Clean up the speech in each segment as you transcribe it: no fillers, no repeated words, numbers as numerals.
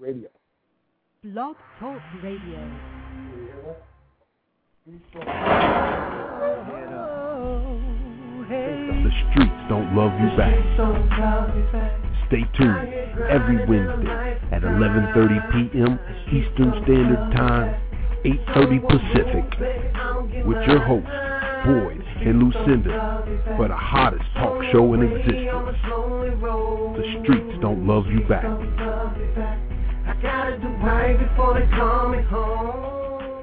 Radio. Blog Talk Radio. The streets don't love you back. Stay tuned every Wednesday at 11:30 p.m. Eastern Standard Time, 8:30 Pacific, with your hosts, Boyd and Lucinda, for the hottest talk show in existence. The streets don't love you back. I gotta do right before they call me home.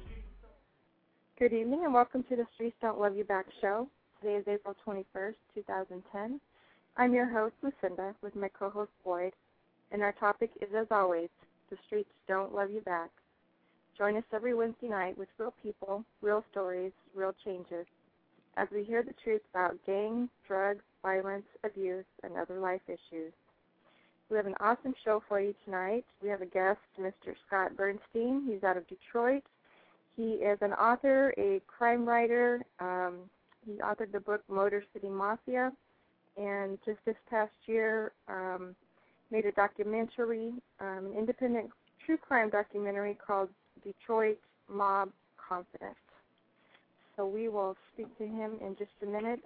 Good evening and welcome to the Streets Don't Love You Back show. Today is April 21st, 2010. I'm your host, Lucinda, with my co-host, Boyd, and our topic is, as always, the streets don't love you back. Join us every Wednesday night with real people, real stories, real changes, as we hear the truth about gangs, drugs, violence, abuse, and other life issues. We have an awesome show for you tonight. We have a guest, Mr. Scott Bernstein. He's out of Detroit. He is an author, a crime writer. He authored the book Motor City Mafia, and just this past year made a documentary, an independent true crime documentary called Detroit Mob Confidence. So we will speak to him in just a minute.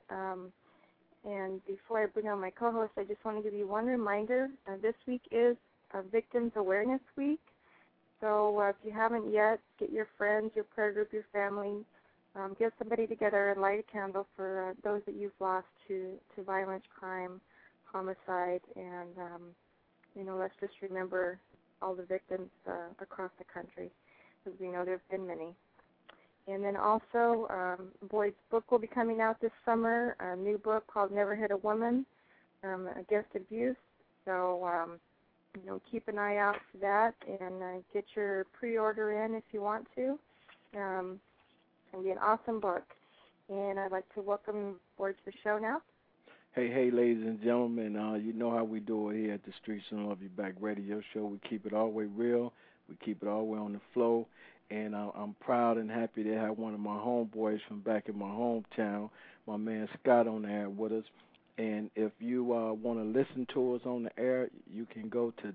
And before I bring on my co-host, I just want to give you one reminder. This week is Victims Awareness Week. So if you haven't yet, get your friends, your prayer group, your family, get somebody together and light a candle for those that you've lost to violence, crime, homicide, and, let's just remember all the victims across the country, because we know there have been many. And then also, Boyd's book will be coming out this summer, a new book called Never Hit a Woman, Against Abuse. So, keep an eye out for that and get your pre-order in if you want to. It's going to be an awesome book. And I'd like to welcome Boyd to the show now. Hey, ladies and gentlemen, you know how we do it here at the Streets Don't Love You Back radio show. We keep it all the way real. We keep it all the way on the flow. And I'm proud and happy to have one of my homeboys from back in my hometown, my man Scott, on the air with us. And if you want to listen to us on the air, you can go to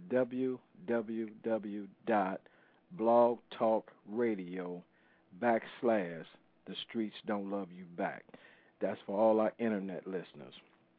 www.blogtalkradio.com/The Streets Don't Love You Back. That's for all our internet listeners.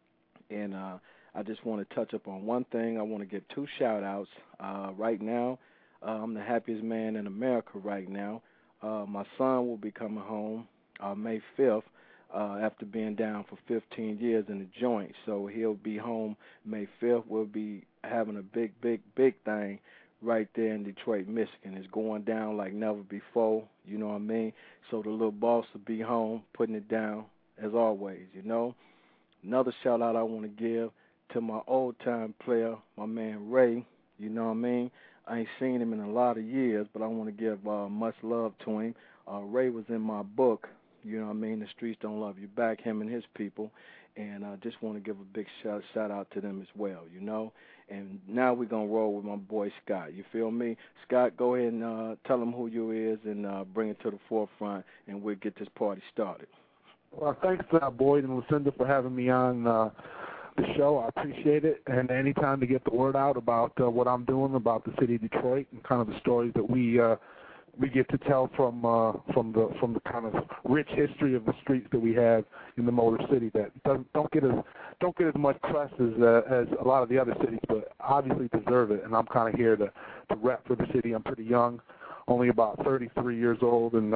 And I just want to touch up on one thing. I want to give two shout-outs right now. I'm the happiest man in America right now. My son will be coming home May 5th after being down for 15 years in the joint. So he'll be home May 5th. We'll be having a big thing right there in Detroit, Michigan. It's going down like never before, you know what I mean? So the little boss will be home putting it down as always, you know. Another shout-out I want to give to my old-time player, my man Ray, you know what I mean? I ain't seen him in a lot of years, but I want to give much love to him. Ray was in my book, you know what I mean, The Streets Don't Love You Back, him and his people, and I just want to give a big shout-out to them as well, you know. And now we're going to roll with my boy Scott, you feel me? Scott, go ahead and tell him who you is and bring it to the forefront, and we'll get this party started. Well, thanks, Boyd and Lucinda, for having me on the show. I appreciate it, and any time to get the word out about what I'm doing about the city of Detroit and kind of the stories that we get to tell from the kind of rich history of the streets that we have in the Motor City that don't get as much press as a lot of the other cities, but obviously deserve it. And I'm kind of here to rep for the city. I'm pretty young, only about 33 years old, and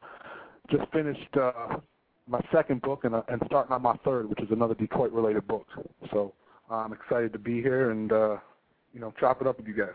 just finished my second book and starting on my third, which is another Detroit-related book. So I'm excited to be here and, chop it up with you guys.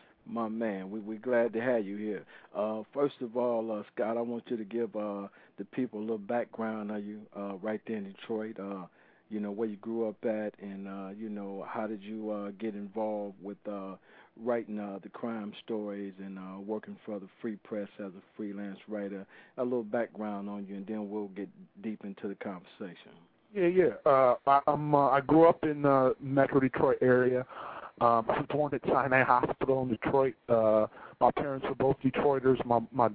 My man, we're glad to have you here. First of all, Scott, I want you to give the people a little background of you right there in Detroit, where you grew up at and, how did you get involved with writing the crime stories and working for the Free Press as a freelance writer. A little background on you, and then we'll get deep into the conversation. Yeah. I grew up in the Metro Detroit area. I was born at Sinai Hospital in Detroit. My parents were both Detroiters. My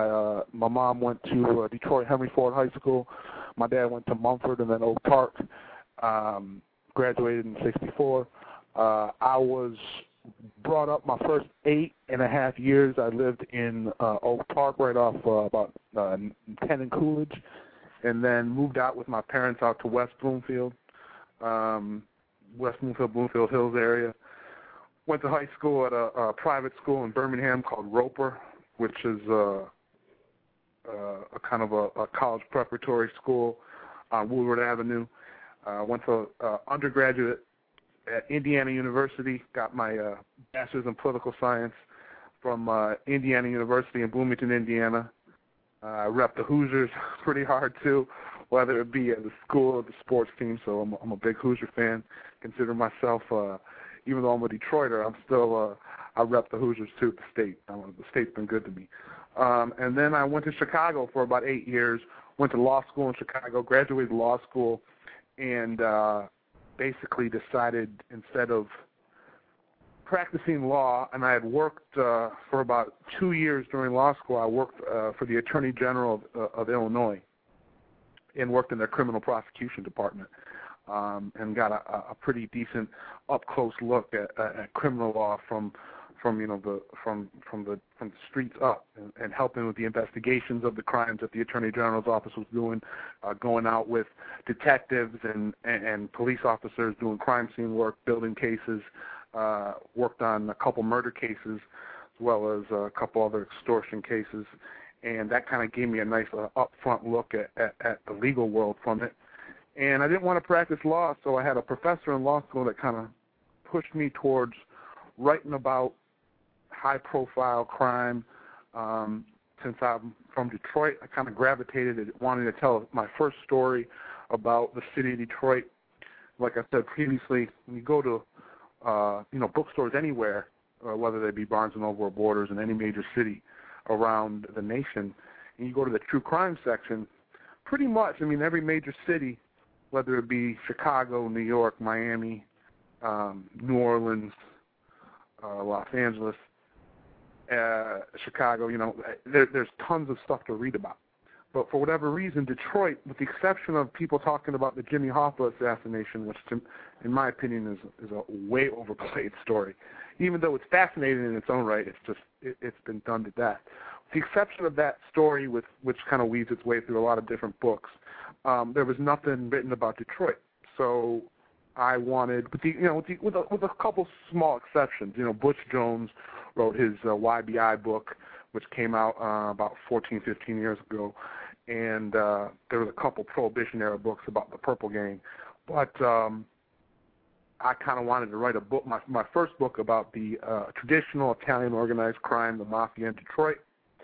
mom went to Detroit Henry Ford High School. My dad went to Mumford and then Oak Park. Graduated in '64. I was brought up my first 8.5 years. I lived in Oak Park, right off about 10 and Coolidge, and then moved out with my parents out to West Bloomfield, Bloomfield Hills area. Went to high school at a private school in Birmingham called Roper, which is a kind of a college preparatory school on Woodward Avenue. Went to undergraduate at Indiana University, got my bachelor's in political science from Indiana University in Bloomington, Indiana. I rep the Hoosiers pretty hard too, whether it be at the school or the sports team, so I'm a big Hoosier fan. Consider myself, even though I'm a Detroiter, I'm still, I rep the Hoosiers too, the state. The state's been good to me. And then I went to Chicago for about 8 years, went to law school in Chicago, graduated law school, and basically decided instead of practicing law, and I had worked for about 2 years during law school, I worked for the Attorney General of Illinois and worked in their criminal prosecution department, and got a pretty decent up-close look at criminal law from the streets up, and helping with the investigations of the crimes that the Attorney General's office was doing, going out with detectives and police officers doing crime scene work, building cases, worked on a couple murder cases as well as a couple other extortion cases, and that kind of gave me a nice upfront look at the legal world from it. And I didn't want to practice law, so I had a professor in law school that kind of pushed me towards writing about high-profile crime. Since I'm from Detroit, I kind of gravitated at wanting to tell my first story about the city of Detroit. Like I said previously, when you go to bookstores anywhere, whether they be Barnes & Noble or Borders in any major city around the nation, and you go to the true crime section, pretty much, every major city, whether it be Chicago, New York, Miami, New Orleans, Los Angeles, Chicago, there's tons of stuff to read about. But for whatever reason, Detroit, with the exception of people talking about the Jimmy Hoffa assassination, which in my opinion is a way overplayed story, even though it's fascinating in its own right, it's been done to death. With the exception of that story, which kind of weaves its way through a lot of different books, there was nothing written about Detroit. So I wanted, with a couple small exceptions. Butch Jones wrote his YBI book, which came out about 14, 15 years ago, and there was a couple Prohibition-era books about the Purple Gang. But I kind of wanted to write a book, my first book about the traditional Italian organized crime, the Mafia in Detroit.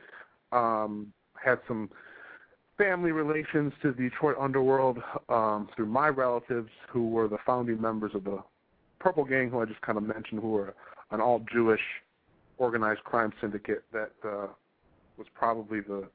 Had some family relations to the Detroit underworld through my relatives, who were the founding members of the Purple Gang, who I just kind of mentioned, who were an all-Jewish organized crime syndicate that was probably the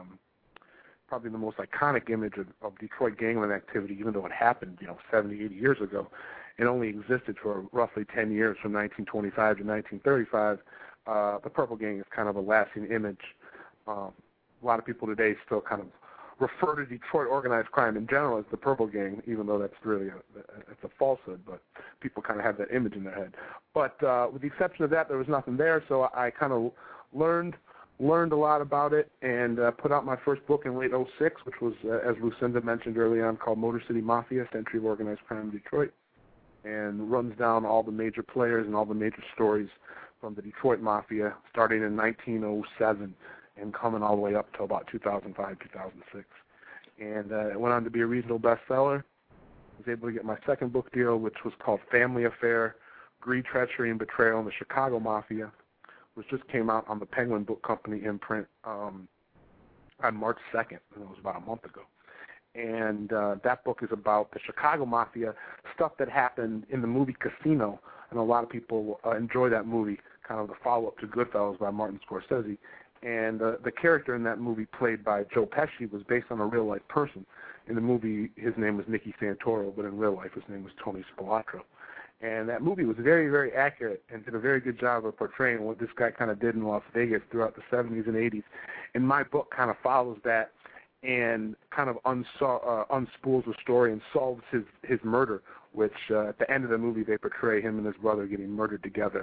most iconic image of Detroit gangland activity, even though it happened 70, 80 years ago. It only existed for roughly 10 years, from 1925 to 1935. The Purple Gang is kind of a lasting image. A lot of people today still kind of refer to Detroit organized crime in general as the Purple Gang, even though that's really it's a falsehood, but people kind of have that image in their head. But with the exception of that, there was nothing there, so I kind of learned a lot about it, and put out my first book in late 2006, which was, as Lucinda mentioned early on, called Motor City Mafia, Century of Organized Crime in Detroit, and runs down all the major players and all the major stories from the Detroit Mafia, starting in 1907 and coming all the way up to about 2005, 2006. And it went on to be a regional bestseller. I was able to get my second book deal, which was called Family Affair, Greed, Treachery, and Betrayal in the Chicago Mafia, which just came out on the Penguin Book Company imprint on March 2nd, and it was about a month ago. And that book is about the Chicago Mafia, stuff that happened in the movie Casino, and a lot of people enjoy that movie, kind of the follow-up to Goodfellas by Martin Scorsese. And the character in that movie, played by Joe Pesci, was based on a real-life person. In the movie, his name was Nicky Santoro, but in real life, his name was Tony Spilatro. And that movie was very, very accurate and did a very good job of portraying what this guy kind of did in Las Vegas throughout the 70s and 80s. And my book kind of follows that and kind of unspools the story and solves his murder, which at the end of the movie they portray him and his brother getting murdered together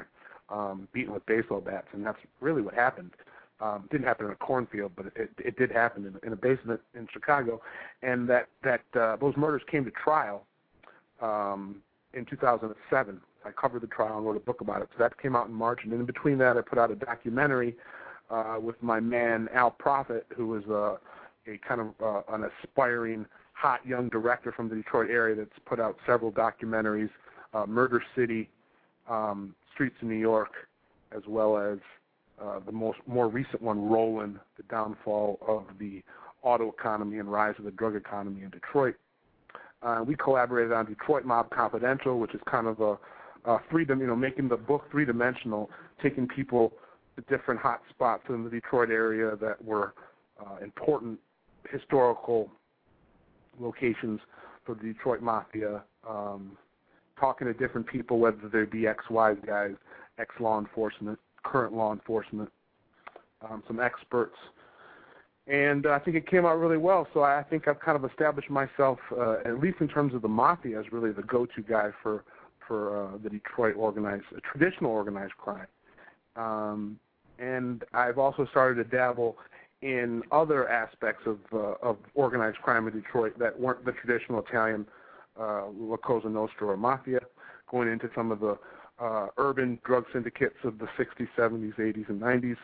beaten with baseball bats, and that's really what happened. It didn't happen in a cornfield, but it did happen in a basement in Chicago, and those murders came to trial in 2007. I covered the trial and wrote a book about it. So that came out in March, and in between that, I put out a documentary with my man Al Prophet, who is a kind of an aspiring, hot young director from the Detroit area that's put out several documentaries, Murder City, Streets of New York, as well as the more recent one, Roland, the downfall of the auto economy and rise of the drug economy in Detroit. We collaborated on Detroit Mob Confidential, which is kind of a making the book three-dimensional, taking people to different hot spots in the Detroit area that were important historical locations for the Detroit Mafia, talking to different people, whether they be ex-wise guys, ex-law enforcement, current law enforcement, some experts. And I think it came out really well. So I think I've kind of established myself, at least in terms of the Mafia, as really the go-to guy for the Detroit traditional organized crime. And I've also started to dabble in other aspects of organized crime in Detroit that weren't the traditional Italian La Cosa Nostra or Mafia, going into some of the urban drug syndicates of the 60s, 70s, 80s, and 90s.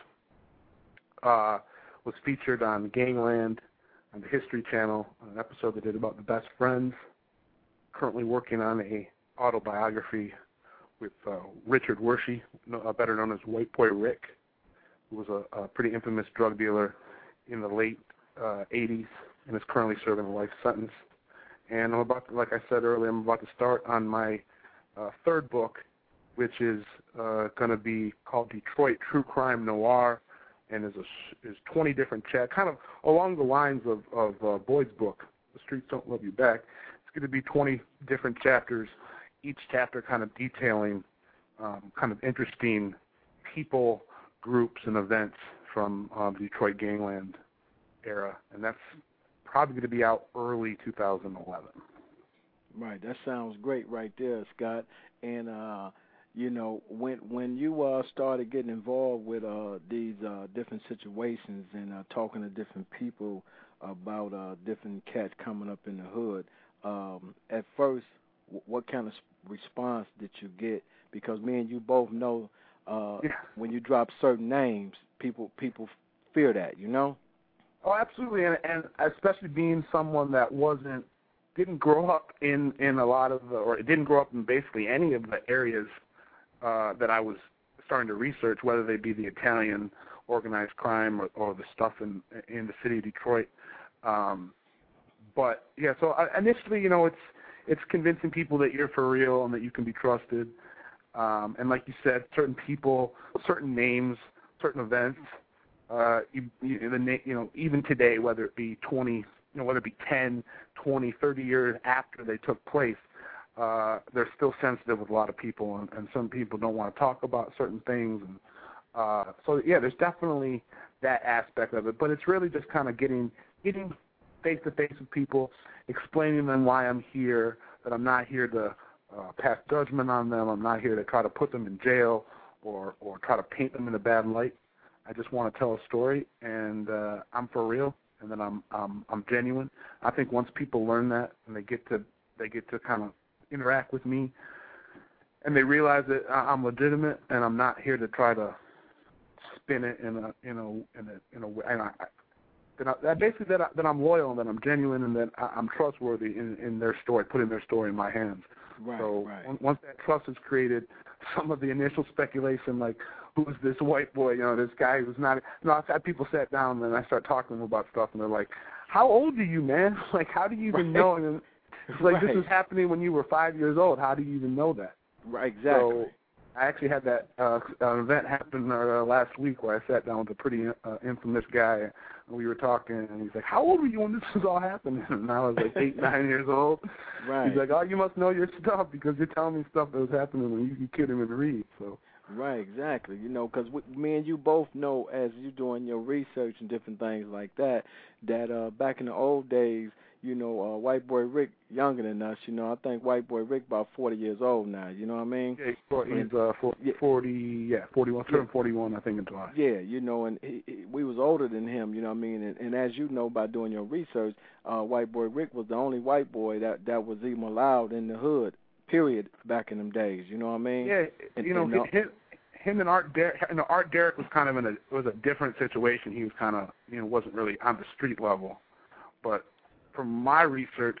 Was featured on Gangland, on the History Channel, an episode they did about the best friends. Currently working on a autobiography with Richard Wershey, better known as White Boy Rick, who was a pretty infamous drug dealer in the late 80s and is currently serving a life sentence. And I'm about to, like I said earlier, I'm about to start on my third book, which is going to be called Detroit True Crime Noir, and is 20 different chapters, kind of along the lines of Boyd's book, The Streets Don't Love You Back. It's going to be 20 different chapters, each chapter kind of detailing kind of interesting people, groups, and events from the Detroit gangland era, and that's probably going to be out early 2011. Right, that sounds great right there, Scott. And when you started getting involved with these different situations and talking to different people about different cats coming up in the hood, at first, what kind of response did you get? Because me and you both know when you drop certain names, people fear that, you know? Oh, absolutely, and especially being someone that didn't grow up in a lot of or didn't grow up in basically any of the areas that I was starting to research, whether they be the Italian organized crime or the stuff in the city of Detroit. But yeah, so initially, it's convincing people that you're for real and that you can be trusted. And like you said, certain people, certain names, certain events. Even today, whether it be 10, 20, 30 years after they took place, they're still sensitive with a lot of people, and some people don't want to talk about certain things. And so, yeah, there's definitely that aspect of it. But it's really just kind of getting face-to-face with people, explaining to them why I'm here, that I'm not here to pass judgment on them. I'm not here to try to put them in jail or try to paint them in a bad light. I just want to tell a story, and I'm for real, and then I'm genuine. I think once people learn that and they get to kind of interact with me, and they realize that I'm legitimate and I'm not here to try to spin it in a way, and basically that I'm loyal and that I'm genuine and that I'm trustworthy in their story, putting their story in my hands. Right, so right. Once that trust is created, some of the initial speculation, like, who's this white boy, this guy who's not, I've had people sat down and I start talking to them about stuff and they're like, how old are you, man? Like, how do you even know? And it's like, this is happening when you were 5 years old. How do you even know that? Right, exactly. So I actually had that event happen last week where I sat down with a pretty infamous guy, and we were talking, and he's like, how old were you when this was all happening? And I was like 8, 9 years old. Right. He's like, oh, you must know your stuff because you're telling me stuff that was happening when you couldn't even read. So. Right, exactly. Because me and you both know, as you're doing your research and different things like that, that back in the old days, you know, White Boy Rick younger than us. You know, I think White Boy Rick about 40 years old now. You know what I mean? Yeah, he's 41, turned 41, I think, in July. Yeah, you know, and we was older than him. You know what I mean? And as you know by doing your research, White Boy Rick was the only white boy that was even allowed in the hood. Period. Back in them days. You know what I mean? Yeah, him and Art Derrick. Art Derrick was kind of was a different situation. He was kind of wasn't really on the street level, but from my research,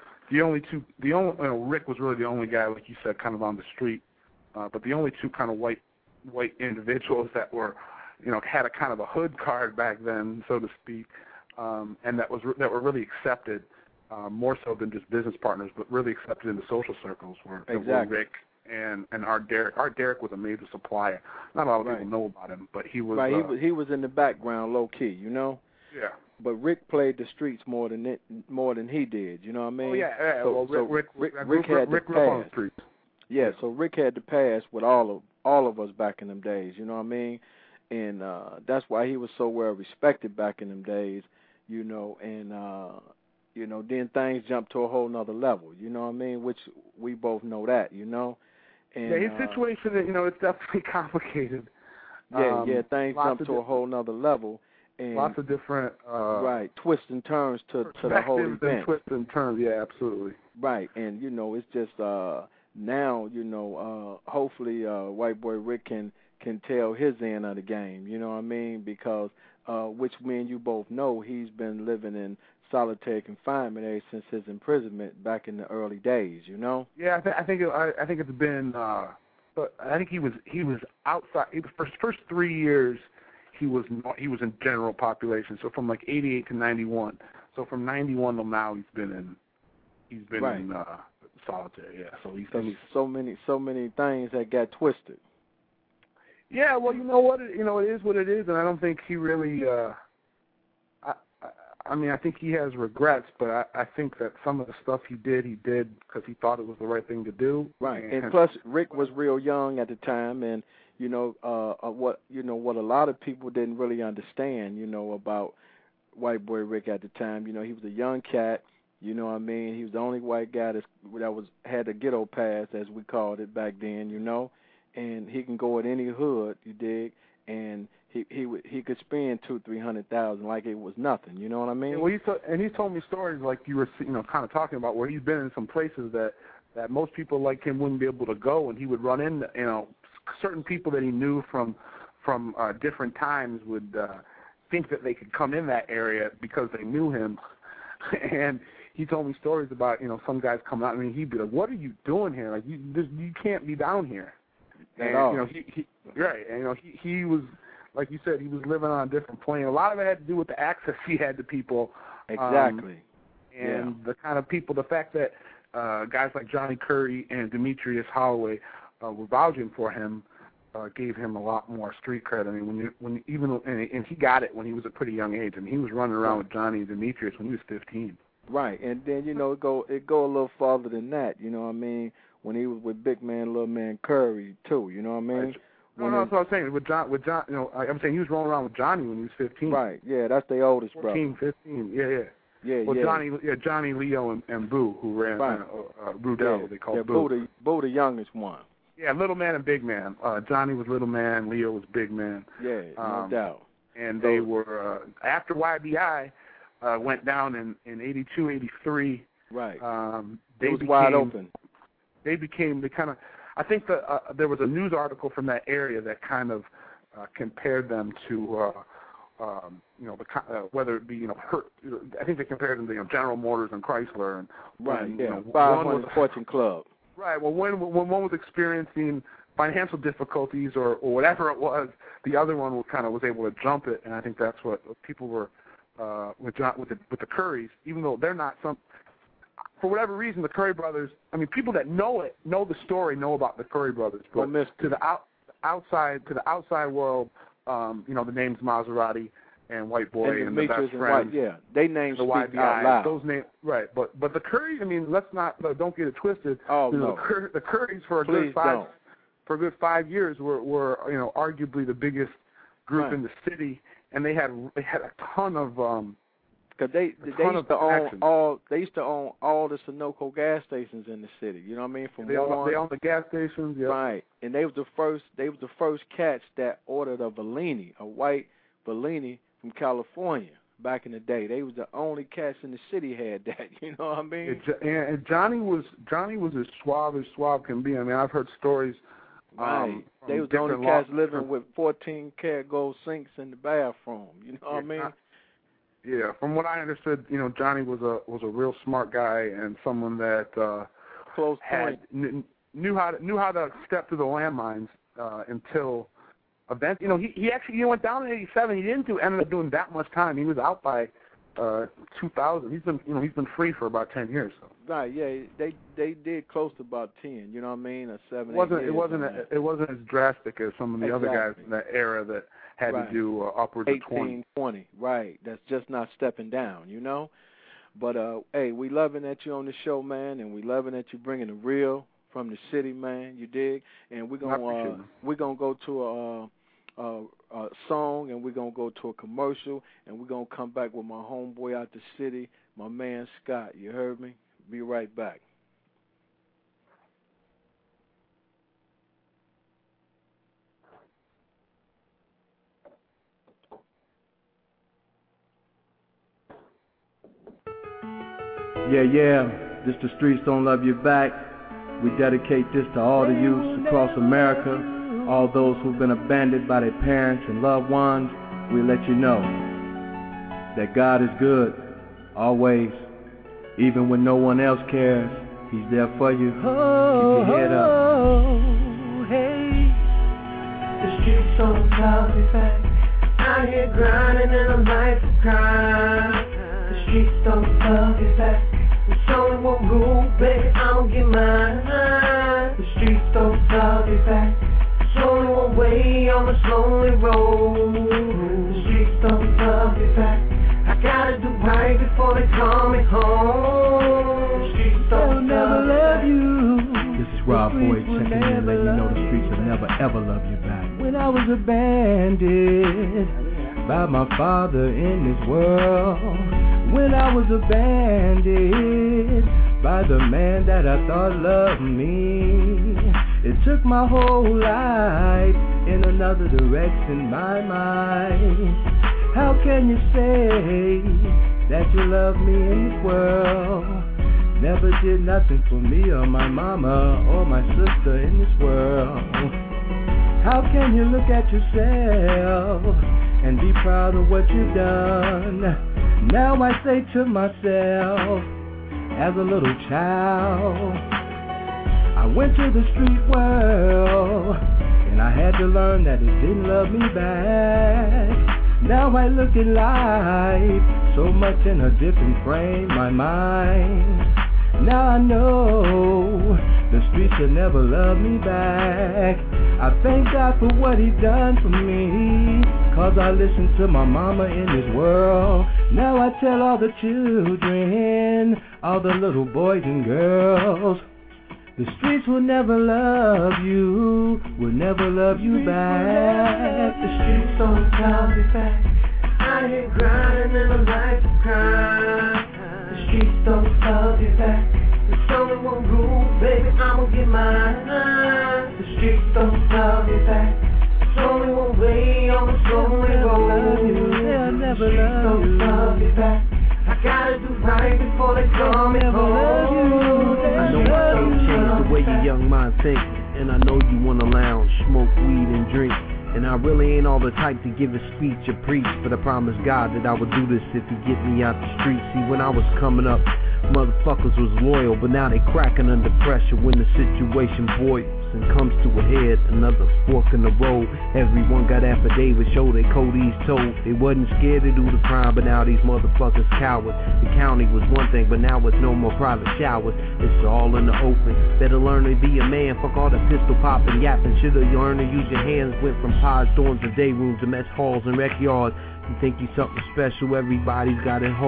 Rick was really the only guy, like you said, kind of on the street. But the only two kind of white individuals that were, had a kind of a hood card back then, so to speak, and that were really accepted, more so than just business partners, but really accepted in the social circles were Rick and Art Derrick. Art Derrick was a major supplier. Not a lot of people know about him, but he was. Right, he was in the background, low key, Yeah. But Rick played the streets more than he did. You know what I mean? Oh yeah. So Rick had the pass. Streets. Yeah. So Rick had the pass with all of us back in them days. You know what I mean? And that's why he was so well respected back in them days. And then things jumped to a whole nother level. You know what I mean? Which we both know that. And, yeah, his situation, it's definitely complicated. Things jumped to a whole nother level. And lots of different twists and turns to the whole event. And twists and turns, yeah, absolutely. Right, and it's just now hopefully White Boy Rick can tell his end of the game. You know what I mean? Because which me and you both know, he's been living in solitary confinement ever since his imprisonment back in the early days. Yeah, I think it's been. But I think he was outside. For his first 3 years. He was in general population, so from like 88 to 91. So from 91 till now, he's been in solitary. Yeah, so he's so many things that got twisted. Yeah, well, it is what it is, and I don't think he really. I think he has regrets, but I think that some of the stuff he did because he thought it was the right thing to do. Right, and plus Rick was real young at the time, and what a lot of people didn't really understand, about White Boy Rick at the time. He was a young cat. You know what I mean? He was the only white guy that had a ghetto pass, as we called it back then. And he can go at any hood, you dig, and he could spend $200,000-$300,000 like it was nothing. You know what I mean? Well, he's told me stories like you were kind of talking about, where he's been in some places that most people like him wouldn't be able to go, and he would run into certain people that he knew from different times would think that they could come in that area because they knew him. And he told me stories about some guys coming out. I mean, he'd be like, "What are you doing here? Like, you can't be down here." At all. He was, like you said, he was living on a different plane. A lot of it had to do with the access he had to people. Exactly. The kind of people, the fact that guys like Johnny Curry and Demetrius Holloway were vouching for him, gave him a lot more street cred. I mean, and he got it when he was a pretty young age. I mean, he was running around with Johnny and Demetrius when he was 15. Right, and then it go a little farther than that. You know what I mean? When he was with Big Man, Little Man Curry too. You know what I mean? Right. No, that's what I'm saying. With John, I'm saying he was rolling around with Johnny when he was 15. Right. Yeah, that's their oldest 14, brother. 15. Yeah. Yeah, well, Johnny, Leo, and Boo, who ran Rudell, they called Boo. Boo the youngest one. Yeah, Little Man and Big Man. Johnny was Little Man, Leo was Big Man. Yeah, no doubt. And they were, after YBI went down in 82, 83. Right. They was wide open. They kind of, I think there was a news article from that area that kind of compared them to, whether it be, I think they compared them to, General Motors and Chrysler. And right, yeah, 500 Fortune Club. Right, well, when one was experiencing financial difficulties or whatever it was, the other one was able to jump it, and I think that's what people were with the Currys, even though they're not for whatever reason, the Curry brothers. I mean, people that know the story, know about the Curry brothers, but to the outside world, the names Maserati and White Boy and the best friends. Yeah, they names the speak out loud. Those names, right? But the Currys. I mean, don't get it twisted. Oh no. The Currys for a good 5 years were arguably the biggest group in the city, and they had a ton of Because they used to own all the Sunoco gas stations in the city. You know what I mean? They own the gas stations, yeah. Right, and they was the first cats that ordered a Bellini, a white Bellini from California back in the day. They was the only cats in the city had that. You know what I mean? And Johnny was as suave can be. I mean, I've heard stories. Right. They was the only cats living with 14-karat gold sinks in the bathroom. You know what I mean? Yeah, from what I understood, you know, Johnny was a real smart guy and someone that knew how to step through the landmines until event. You know, he went down in '87. He didn't end up doing that much time. He was out by 2000. He's been free for about 10 years. So. Right. Yeah. They did close to about 10. You know what I mean? Or 7. It wasn't as drastic as some of the other guys in that era that had to do upwards of 20. Right. That's just not stepping down. You know. But hey, we loving that you on the show, man, and we loving that you bringing the real from the city, man. You dig? And we're gonna go to a song, and we're going to go to a commercial, and we're going to come back with my homeboy out the city, my man Scott. You heard me? Be right back. Yeah, this the Streets Don't Love You Back. We dedicate this to all the youths across America. All those who've been abandoned by their parents and loved ones, we let you know that God is good, always. Even when no one else cares, He's there for you. Keep your head up. Hey, the streets don't love me back. Out here grinding in a life of crime. The streets don't love me back. There's only one rule, baby, I'ma get mine. The streets don't love me back. Only one way on this lonely road. The streets don't love me back. I gotta do right before they call me home. The streets don't never love you. This is Rob Boyd checking in, letting you know the streets will never ever love you back. When I was abandoned by my father in this world, when I was abandoned by the man that I thought loved me, it took my whole life in another direction, my mind. How can you say that you love me in this world? Never did nothing for me or my mama or my sister in this world. How can you look at yourself and be proud of what you've done? Now I say to myself, as a little child, I went to the street world, and I had to learn that it didn't love me back. Now I look at life so much in a different frame, my mind. Now I know the streets will never love me back. I thank God for what He done for me, 'cause I listened to my mama in this world. Now I tell all the children, all the little boys and girls, the streets will never love you, will never love you back. The streets don't love me back. Out here grinding in a life of crime. The streets don't love me back. There's only one rule, baby, I'ma get mine. The streets don't love me back. There's only one way on this lonely road. They'll never love you. Love me back. I gotta do right before they call me home. I know my don't change the way your young mind thinks, and I know you wanna lounge, smoke weed and drink. And I really ain't all the type to give a speech or preach, but I promise God that I would do this if He get me out the street. See, when I was coming up, motherfuckers was loyal, but now they cracking under pressure when the situation boils and comes to a head. Another fork in the road. Everyone got affidavits, show they Cody's told. They wasn't scared to do the crime, but now these motherfuckers cowards. The county was one thing, but now it's no more private showers. It's all in the open. Better learn to be a man. Fuck all the pistol popping, yapping. Shoulda learned to use your hands. Went from pods, dorms, and day rooms to mess halls and rec yards. You think you something special, everybody's got it hard.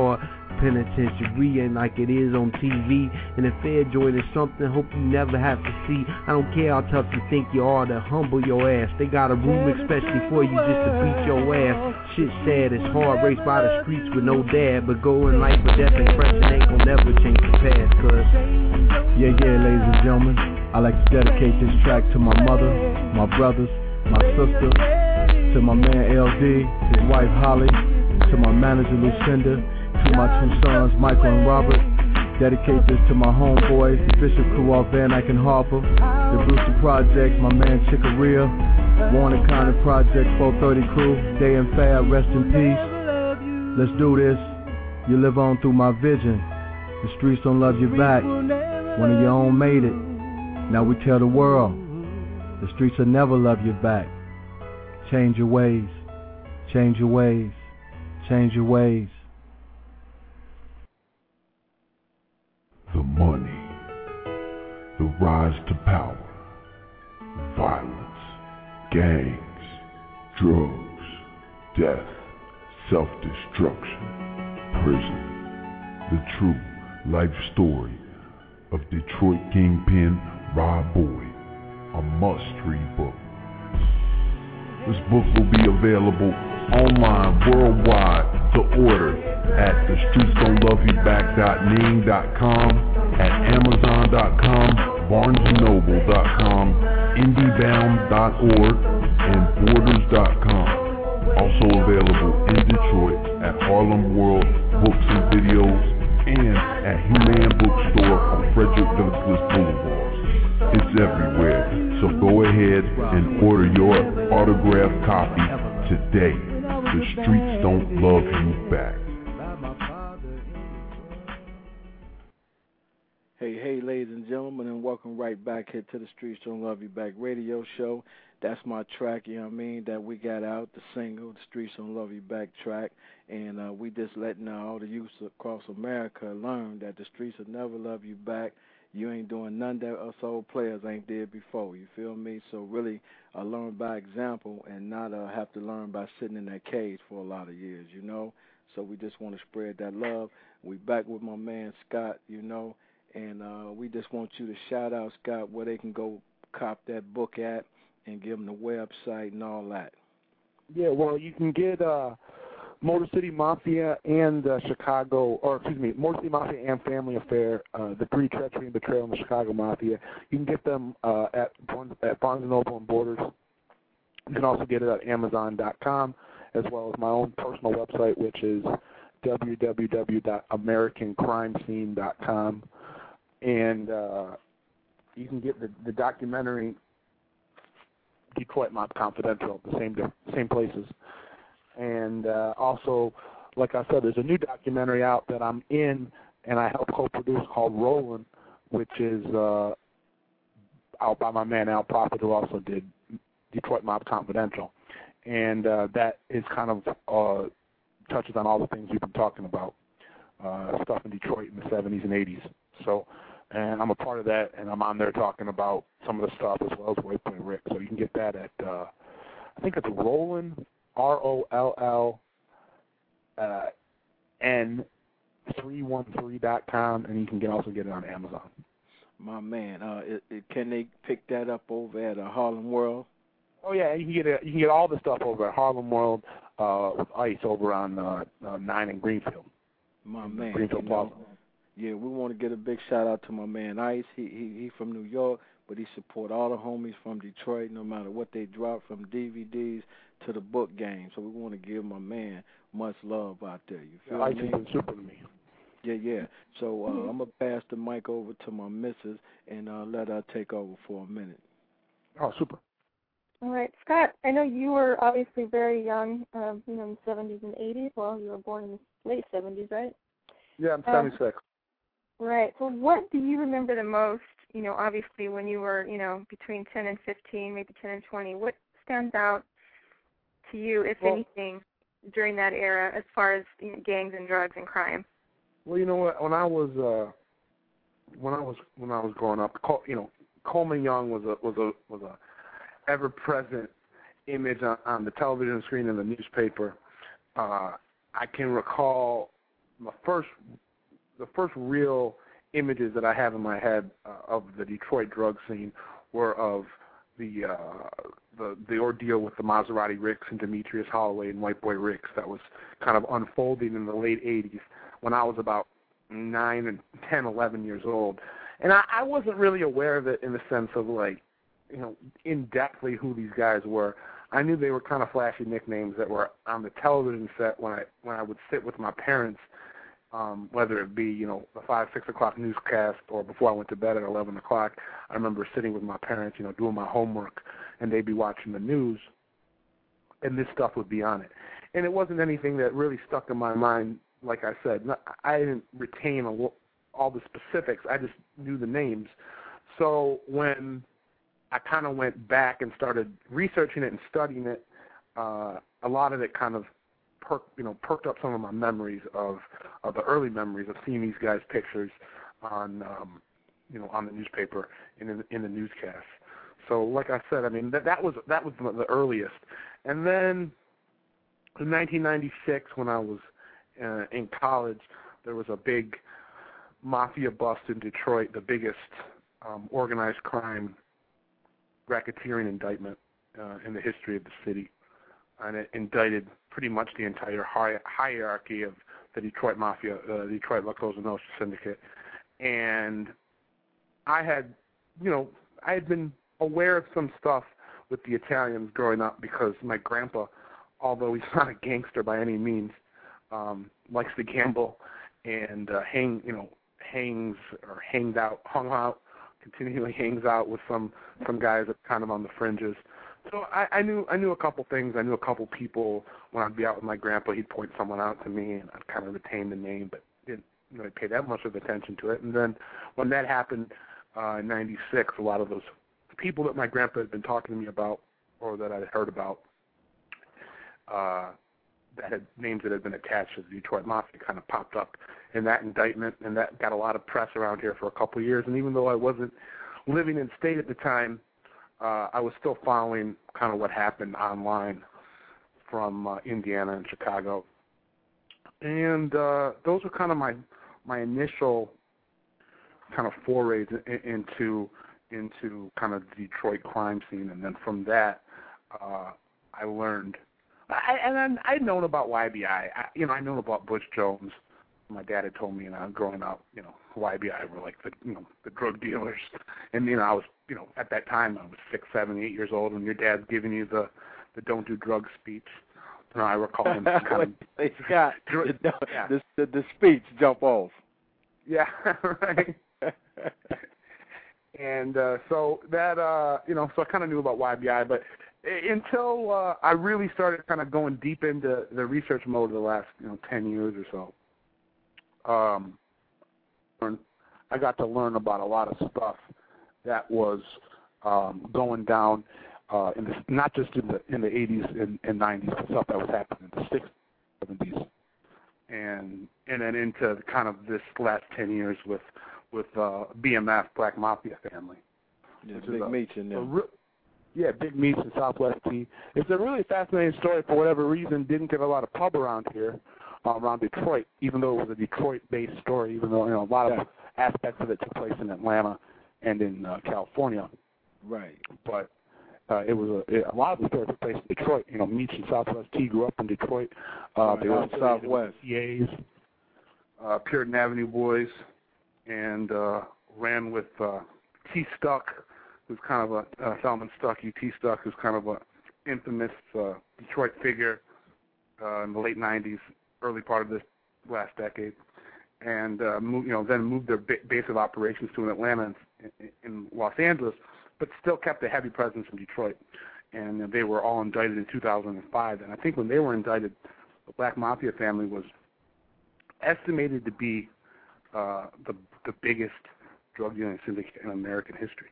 Penitentiary ain't like it is on TV. And if fair joint is something, hope you never have to see. I don't care how tough you think you are to humble your ass. They got a room especially for you just to beat your ass. Shit sad, it's hard, raced by the streets with no dad. But going life with death impression ain't gon' never change the past, cuz. Yeah, ladies and gentlemen, I'd like to dedicate this track to my mother, my brothers, my sister, to my man LD, his wife Holly, to my manager Lucinda, to my two sons Michael and Robert. Dedicate this to my homeboys, the Bishop crew off Van Eyck and Harper, the Brewster Projects, my man Chicoria, Warner County Project 430 crew, Day and Fab, rest in peace. Let's do this. You live on through my vision. The streets don't love you back. One of your own made it. Now we tell the world, the streets will never love you back. Change your ways. Change your ways. Change your ways. The money, the rise to power, violence, gangs, drugs, death, self-destruction, prison. The true life story of Detroit Kingpin Rob Boyd, a must-read book. This book will be available online worldwide to order at thestreetsdon'tloveYouBack.ning.com, at Amazon.com, BarnesandNoble.com, IndieBound.org, and Borders.com. Also available in Detroit at Harlem World Books and Videos and at Human Bookstore on Frederick Douglass Boulevard. It's everywhere, so go ahead and order your autographed copy today. The streets don't love you back. Hey, ladies and gentlemen, and welcome right back here to the Streets Don't Love You Back radio show. That's my track, you know what I mean, that we got out, the single, the Streets Don't Love You Back track. And we just letting all the youth across America learn that the streets will never love you back. You ain't doing none that us old players ain't did before, you feel me? So really learn by example and not have to learn by sitting in that cage for a lot of years, you know? So we just want to spread that love. We back with my man Scott, you know, and we just want you to shout out, Scott, where they can go cop that book at and give them the website and all that. Yeah, well, you can get Motor City Mafia and Motor City Mafia and Family Affair, The Greed, Treachery, and Betrayal in the Chicago Mafia. You can get them at Barnes & Noble and Borders. You can also get it at Amazon.com, as well as my own personal website, which is www.americancrimescene.com. And you can get the documentary Detroit Mob Confidential, the same places. And also, like I said, there's a new documentary out that I'm in and I helped co-produce called Rollin', which is out by my man Al Prophet, who also did Detroit Mob Confidential. And that is kind of touches on all the things we've been talking about, stuff in Detroit in the 70s and 80s. So, and I'm a part of that, and I'm on there talking about some of the stuff as well as Waypoint Rick. So you can get that at, I think it's Rollin', ROLLN313.com, and you can also get it on Amazon. My man, can they pick that up over at Harlem World? Oh yeah, you can get all the stuff over at Harlem World with Ice over on 9 in Greenfield. My man, Greenfield Plaza. Yeah, we want to get a big shout out to my man Ice. He from New York, but he support all the homies from Detroit, no matter what they drop, from DVDs to the book game. So we want to give my man much love out there. You feel Ice me? has been super to me. Yeah. So I'm going to pass the mic over to my missus and let her take over for a minute. Oh, super. All right, Scott, I know you were obviously very young, in the 70s and 80s. Well, you were born in the late 70s, right? Yeah, I'm 76. Right. So what do you remember the most, obviously when you were, between 10 and 15, maybe 10 and 20? What stands out to you, if anything, during that era as far as gangs and drugs and crime? Well, you know what? When I was growing up, Coleman Young was a ever-present image on the television screen and the newspaper. I can recall the first real images that I have in my head of the Detroit drug scene were of the ordeal with the Maserati Ricks and Demetrius Holloway and White Boy Ricks that was kind of unfolding in the late 80s when I was about 9 and 10, 11 years old. And I wasn't really aware of it in the sense of, like, you know, in-depthly who these guys were. I knew they were kind of flashy nicknames that were on the television set when I would sit with my parents, whether it be, you know, the 5, 6 o'clock newscast or before I went to bed at 11 o'clock. I remember sitting with my parents, you know, doing my homework, and they'd be watching the news, and this stuff would be on it. And it wasn't anything that really stuck in my mind, like I said. I didn't retain all the specifics. I just knew the names. So when I kind of went back and started researching it and studying it, a lot of it kind of perked up some of my memories of the early memories of seeing these guys' pictures on on the newspaper and in the newscast. So, like I said, I mean that was the earliest. And then in 1996, when I was in college, there was a big mafia bust in Detroit, the biggest organized crime racketeering indictment in the history of the city, and it indicted pretty much the entire hierarchy of the Detroit Mafia, the Detroit La Cosa Nostra syndicate. And I had been aware of some stuff with the Italians growing up because my grandpa, although he's not a gangster by any means, likes to gamble and continually hangs out with some guys that are kind of on the fringes. So I knew a couple things. I knew a couple people. When I'd be out with my grandpa, he'd point someone out to me, and I'd kind of retain the name, but didn't really pay that much of attention to it. And then when that happened in '96, a lot of those people that my grandpa had been talking to me about, or that I'd heard about, that had names that had been attached to the Detroit Mafia, kind of popped up in that indictment, and that got a lot of press around here for a couple of years. And even though I wasn't living in state at the time, I was still following kind of what happened online from Indiana and Chicago. And those were kind of my initial kind of forays into kind of the Detroit crime scene. And then from that, I learned. I'd known about YBI. I'd known about Butch Jones. My dad had told me, growing up, YBI were like the drug dealers. And, I was, at that time, I was 6, 7, 8 years old, and your dad's giving you the don't do drugs speech. I recall him kind of... Scott, the speech jump off. Yeah, right. And so that, so I kind of knew about YBI, but until I really started kind of going deep into the research mode of the last, 10 years or so, I got to learn about a lot of stuff that was going down not just in the 80s and 90s, but stuff that was happening in the 60s, 70s, and then into kind of this last 10 years with BMF, Black Mafia Family. Yeah, Big Meats in there. Big Meats and Southwest Tea. It's a really fascinating story. For whatever reason, didn't get a lot of pub around here, around Detroit, even though it was a Detroit-based story, even though a lot of aspects of it took place in Atlanta and in California. Right. But it was a lot of the story took place in Detroit. Meats and Southwest Tea grew up in Detroit. They were Southwest CAs, Puritan Avenue Boys, and ran with T. Stuck, who's kind of Salman Stuckey. T. Stuck, who's kind of a infamous Detroit figure in the late 90s, early part of this last decade, and then moved their base of operations to Atlanta in Los Angeles, but still kept a heavy presence in Detroit. And they were all indicted in 2005. And I think when they were indicted, the Black Mafia Family was estimated to be the biggest drug dealing syndicate in American history.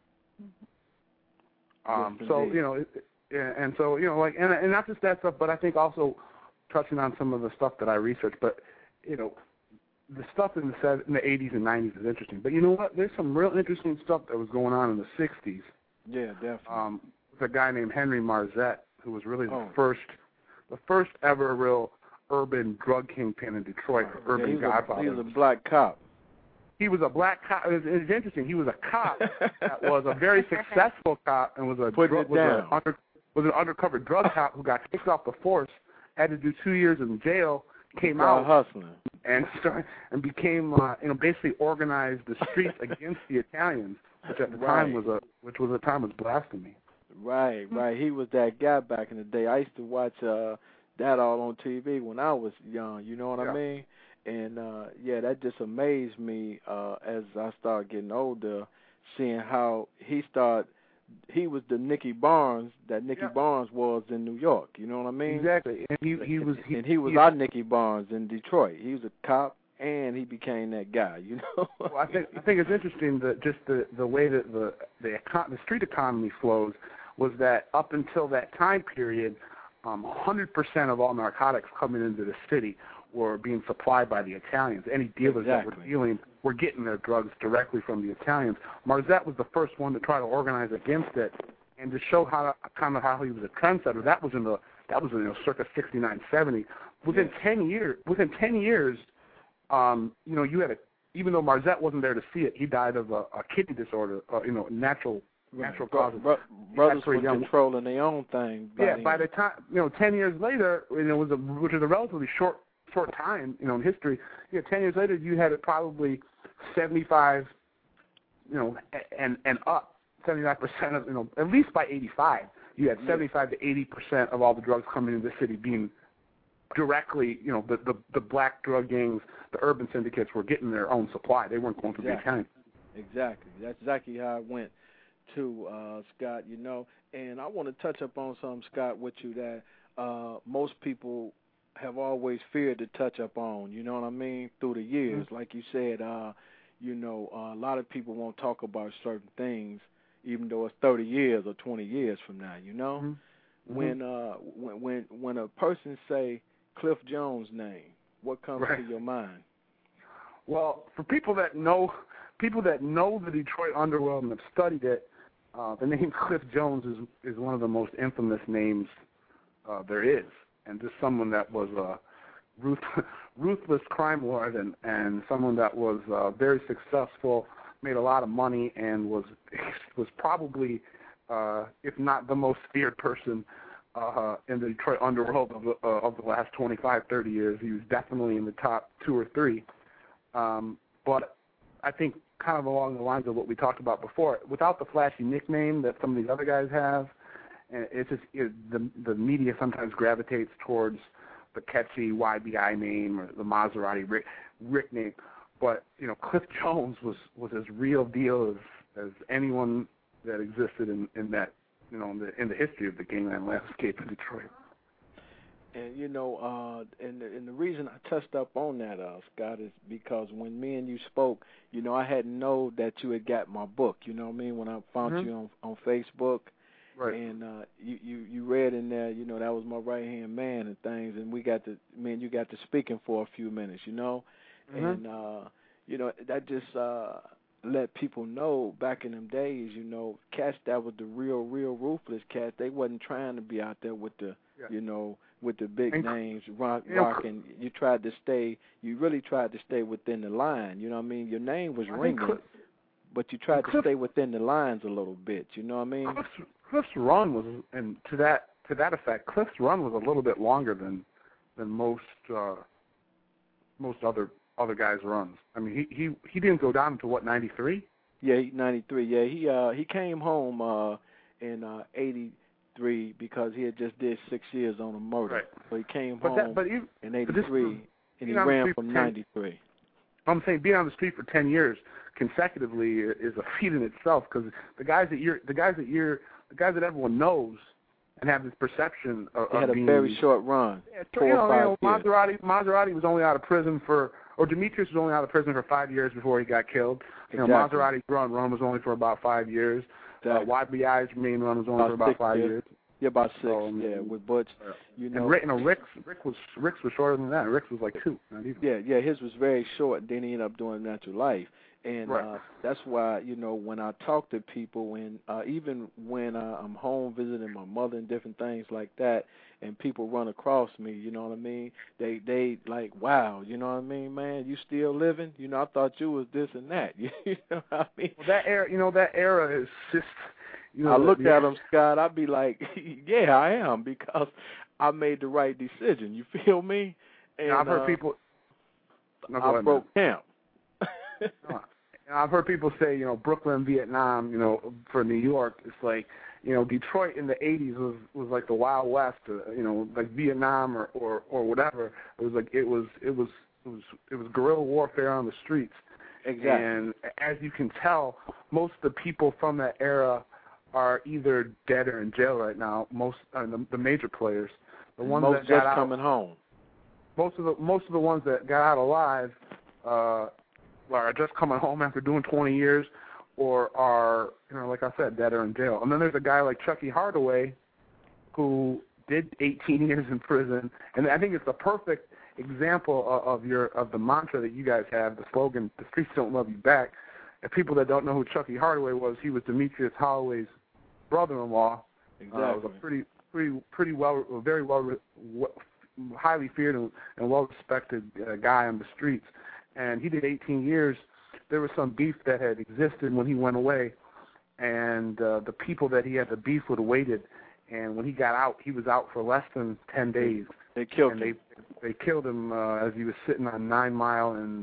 And not just that stuff, but I think also touching on some of the stuff that I researched. But the stuff in the 80s and 90s is interesting. But you know what? There's some real interesting stuff that was going on in the 60s. Yeah, definitely. With a guy named Henry Marzette, who was really the first ever real urban drug kingpin in Detroit, urban godfather. He was a black cop. He was a black cop. It's interesting. He was a cop that was a very successful cop and was an undercover drug cop who got kicked off the force, had to do 2 years in jail, came out hustling, and became basically organized the streets against the Italians, which at the time was blasphemy. Right. He was that guy back in the day. I used to watch that all on TV when I was young. You know what I mean? And that just amazed me as I started getting older, seeing how he was the Nicky Barnes that Nicky Barnes was in New York. You know what I mean? Exactly. And he was our Nicky Barnes in Detroit. He was a cop, and he became that guy. You know. Well, I think it's interesting that just the way that the street economy flows was that up until that time period, 100% of all narcotics coming into the city were being supplied by the Italians. Any dealers that were dealing were getting their drugs directly from the Italians. Marzette was the first one to try to organize against it and to show how he was a trendsetter. That was in circa 69, 70. Within 10 years, you had even though Marzette wasn't there to see it, he died of a kidney disorder, natural causes. Brothers were controlling their own thing. By the time 10 years later, which is a relatively short time, in history. 10 years later, you had probably 75, and up, 75% of, at least by 85, you had 75 to 80% of all the drugs coming into the city being directly, the black drug gangs, the urban syndicates were getting their own supply. They weren't going through the Italians. Exactly. That's exactly how it went too, Scott. And I want to touch up on something, Scott, with you that most people have always feared to touch up on, you know what I mean, through the years. Mm-hmm. Like you said, a lot of people won't talk about certain things, even though it's 30 years or 20 years from now, Mm-hmm. When a person say Cliff Jones' name, what comes to your mind? Well, for people that know the Detroit underworld and have studied it, the name Cliff Jones is one of the most infamous names there is. And just someone that was a ruthless crime lord and someone that was very successful, made a lot of money, and was probably, if not the most feared person in the Detroit underworld of the last 25, 30 years. He was definitely in the top 2 or 3. But I think kind of along the lines of what we talked about before, without the flashy nickname that some of these other guys have, and the media sometimes gravitates towards the catchy YBI name or the Maserati Rick name, but Cliff Jones was as real deal as anyone that existed in that in the history of the gangland landscape in Detroit. And and the reason I touched up on that, Scott, is because when me and you spoke, I hadn't known that you had got my book. You know what I mean? When I found you on Facebook. Right. And you read in there, that was my right-hand man and things, and you got to speaking for a few minutes, Mm-hmm. And, that just let people know back in them days, cats that was the real ruthless cats, they wasn't trying to be out there with the, with the big names, rocking. You really tried to stay within the line, you know what I mean? Your name was ringing, but you tried to stay within the lines a little bit, you know what I mean? Cliff's run was, and to that effect, Cliff's run was a little bit longer than most other guys' runs. I mean, he didn't go down until 93? Yeah, 93. Yeah, he came home in 83 because he had just did 6 years on a motor. Right. So he came home in 83, and he ran from 93. I'm saying being on the street for 10 years consecutively is a feat in itself, because the guys that everyone knows and have this perception of had a very short run. Yeah, Maserati was only out of prison Demetrius was only out of prison for 5 years before he got killed. Exactly. Maserati's run was only for about 5 years. Exactly. YBI's main run was only for about 5 years. Yeah, about 6. with Butch. And Rick's was shorter than that. Rick's was like 2. Not even. Yeah, his was very short. Then he ended up doing Natural Life. And right. That's why, when I talk to people, and even when I'm home visiting my mother and different things like that, and people run across me, you know what I mean? They like, wow, you know what I mean, man, you still living? I thought you was this and that. You know what I mean? Well, that era is just, I looked at them, Scott, I'd be like, yeah, I am, because I made the right decision. You feel me? And I've heard people. No, I broke camp. I've heard people say, Brooklyn, Vietnam, for New York, it's like, Detroit in the 80s was like the Wild West, like Vietnam or whatever. It was like it was guerrilla warfare on the streets. Exactly. And as you can tell, most of the people from that era are either dead or in jail right now. Most the major players, the ones most that got just out, coming home. Most of the ones that got out alive are just coming home after doing 20 years, or are, like I said, dead or in jail. And then there's a guy like Chucky Hardaway who did 18 years in prison, and I think it's the perfect example of the mantra that you guys have, the slogan, "The streets don't love you back." And people that don't know who Chucky Hardaway was, he was Demetrius Holloway's brother-in-law. Exactly. Was a very highly feared and well-respected guy on the streets. And he did 18 years. There was some beef that had existed when he went away, and the people that he had the beef with waited. And when he got out, he was out for less than 10 days. They killed him. They killed him as he was sitting on 9 Mile and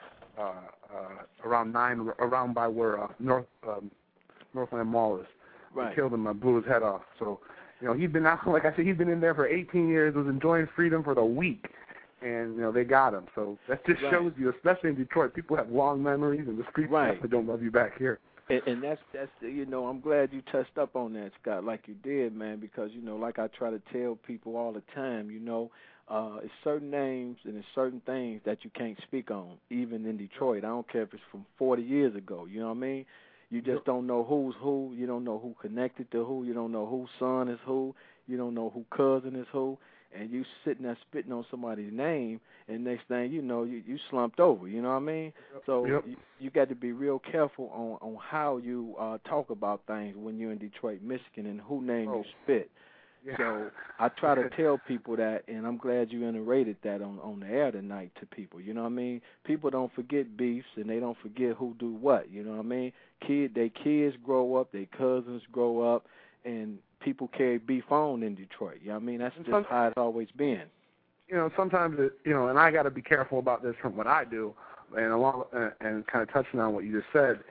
around by where Northland Mall is. Right. They killed him and blew his head off. So, he'd been out, like I said, he'd been in there for 18 years, was enjoying freedom for the week. And, they got him. So that just shows you, especially in Detroit, people have long memories, and the streets don't love you back here. And that's I'm glad you touched up on that, Scott, like you did, man, because, like I try to tell people all the time, it's certain names and it's certain things that you can't speak on, even in Detroit. I don't care if it's from 40 years ago, you know what I mean? You just don't know who's who. You don't know who connected to who. You don't know whose son is who. You don't know who cousin is who. And you sitting there spitting on somebody's name, and next thing you know, you slumped over. You know what I mean? So you got to be real careful on how you talk about things when you're in Detroit, Michigan, and who name you spit. Yeah. So I try to tell people that, and I'm glad you iterated that on the air tonight to people. You know what I mean? People don't forget beefs, and they don't forget who do what. You know what I mean? Their kids grow up, their cousins grow up, and people carry beef on in Detroit. You know what I mean? That's just how it's always been. Sometimes and I got to be careful about this from what I do, and kind of touching on what you just said.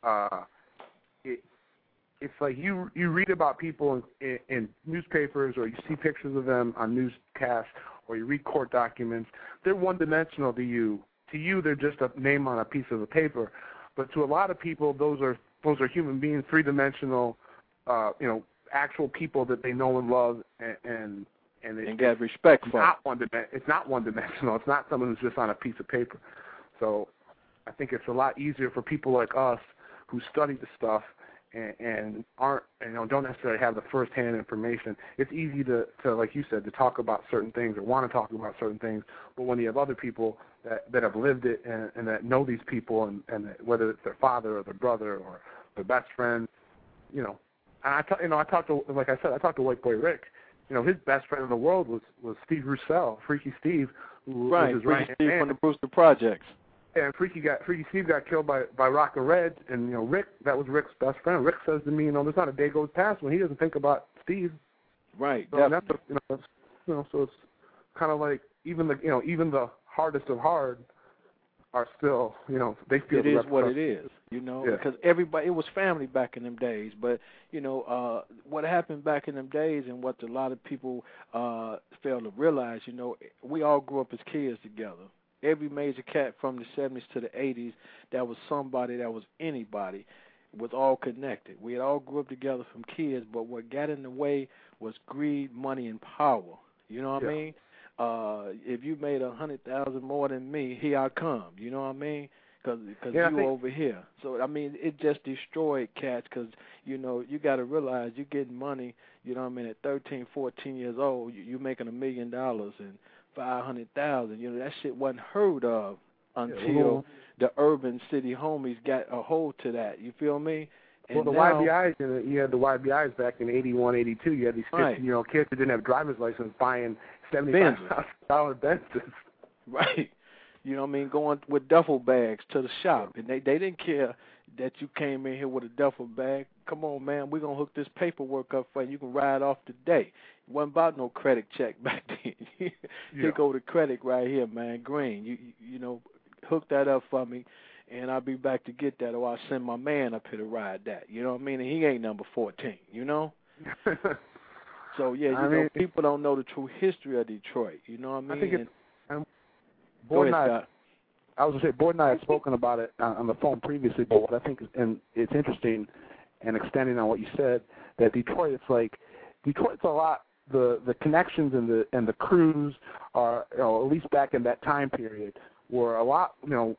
It's like you read about people in newspapers, or you see pictures of them on newscasts, or you read court documents. They're one-dimensional to you. To you, they're just a name on a piece of paper. But to a lot of people, those are human beings, three-dimensional, actual people that they know and love, and get respect for. It's not one-dimensional. It's not someone who's just on a piece of paper. So I think it's a lot easier for people like us who study the stuff and aren't, don't necessarily have the first-hand information. It's easy to, like you said, to talk about certain things or want to talk about certain things. But when you have other people that have lived it and that know these people, and whether it's their father or their brother or their best friend, And I talked to White Boy Rick. His best friend in the world was Steve Roussel, Freaky Steve, who was his right-hand man. From the Brewster Projects. And Freaky Steve got killed by Rock and Red, and Rick, that was Rick's best friend. Rick says to me, there's not a day goes past when he doesn't think about Steve. Right. So that's so it's kind of like even the hardest of hard are still, they feel it is what it is, because everybody, it was family back in them days. But, what happened back in them days and what a lot of people fail to realize, we all grew up as kids together. Every major cat from the 70s to the 80s that was somebody, that was anybody, was all connected. We had all grew up together from kids, but what got in the way was greed, money, and power. You know what I mean? If you made 100,000 more than me, here I come. You know what I mean? Because you over here. So, I mean, it just destroyed cats because, you got to realize you're getting money, at 13, 14 years old, you're making $1 million and 500,000. That shit wasn't heard of until the urban city homies got a hold to that. You feel me? And the YBIs, you had the YBIs back in 81, 82. You had these 15-year-old kids that didn't have driver's license buying $75,000 Benzes. Right. You know what I mean? Going with duffel bags to the shop. And they didn't care that you came in here with a duffel bag. Come on, man, we're going to hook this paperwork up for you. You can ride off today. It wasn't about no credit check back then. Here go the credit right here, man. Green. You know, hook that up for me, and I'll be back to get that, or I'll send my man up here to ride that. You know what I mean? And he ain't number 14, you know? So, yeah, you know, people don't know the true history of Detroit. You know what I mean? Boyd and I had spoken about it on the phone previously, but what I think and it's interesting, and extending on what you said, that Detroit's a lot. The connections and the crews are, you know, at least back in that time period, were a lot. You know,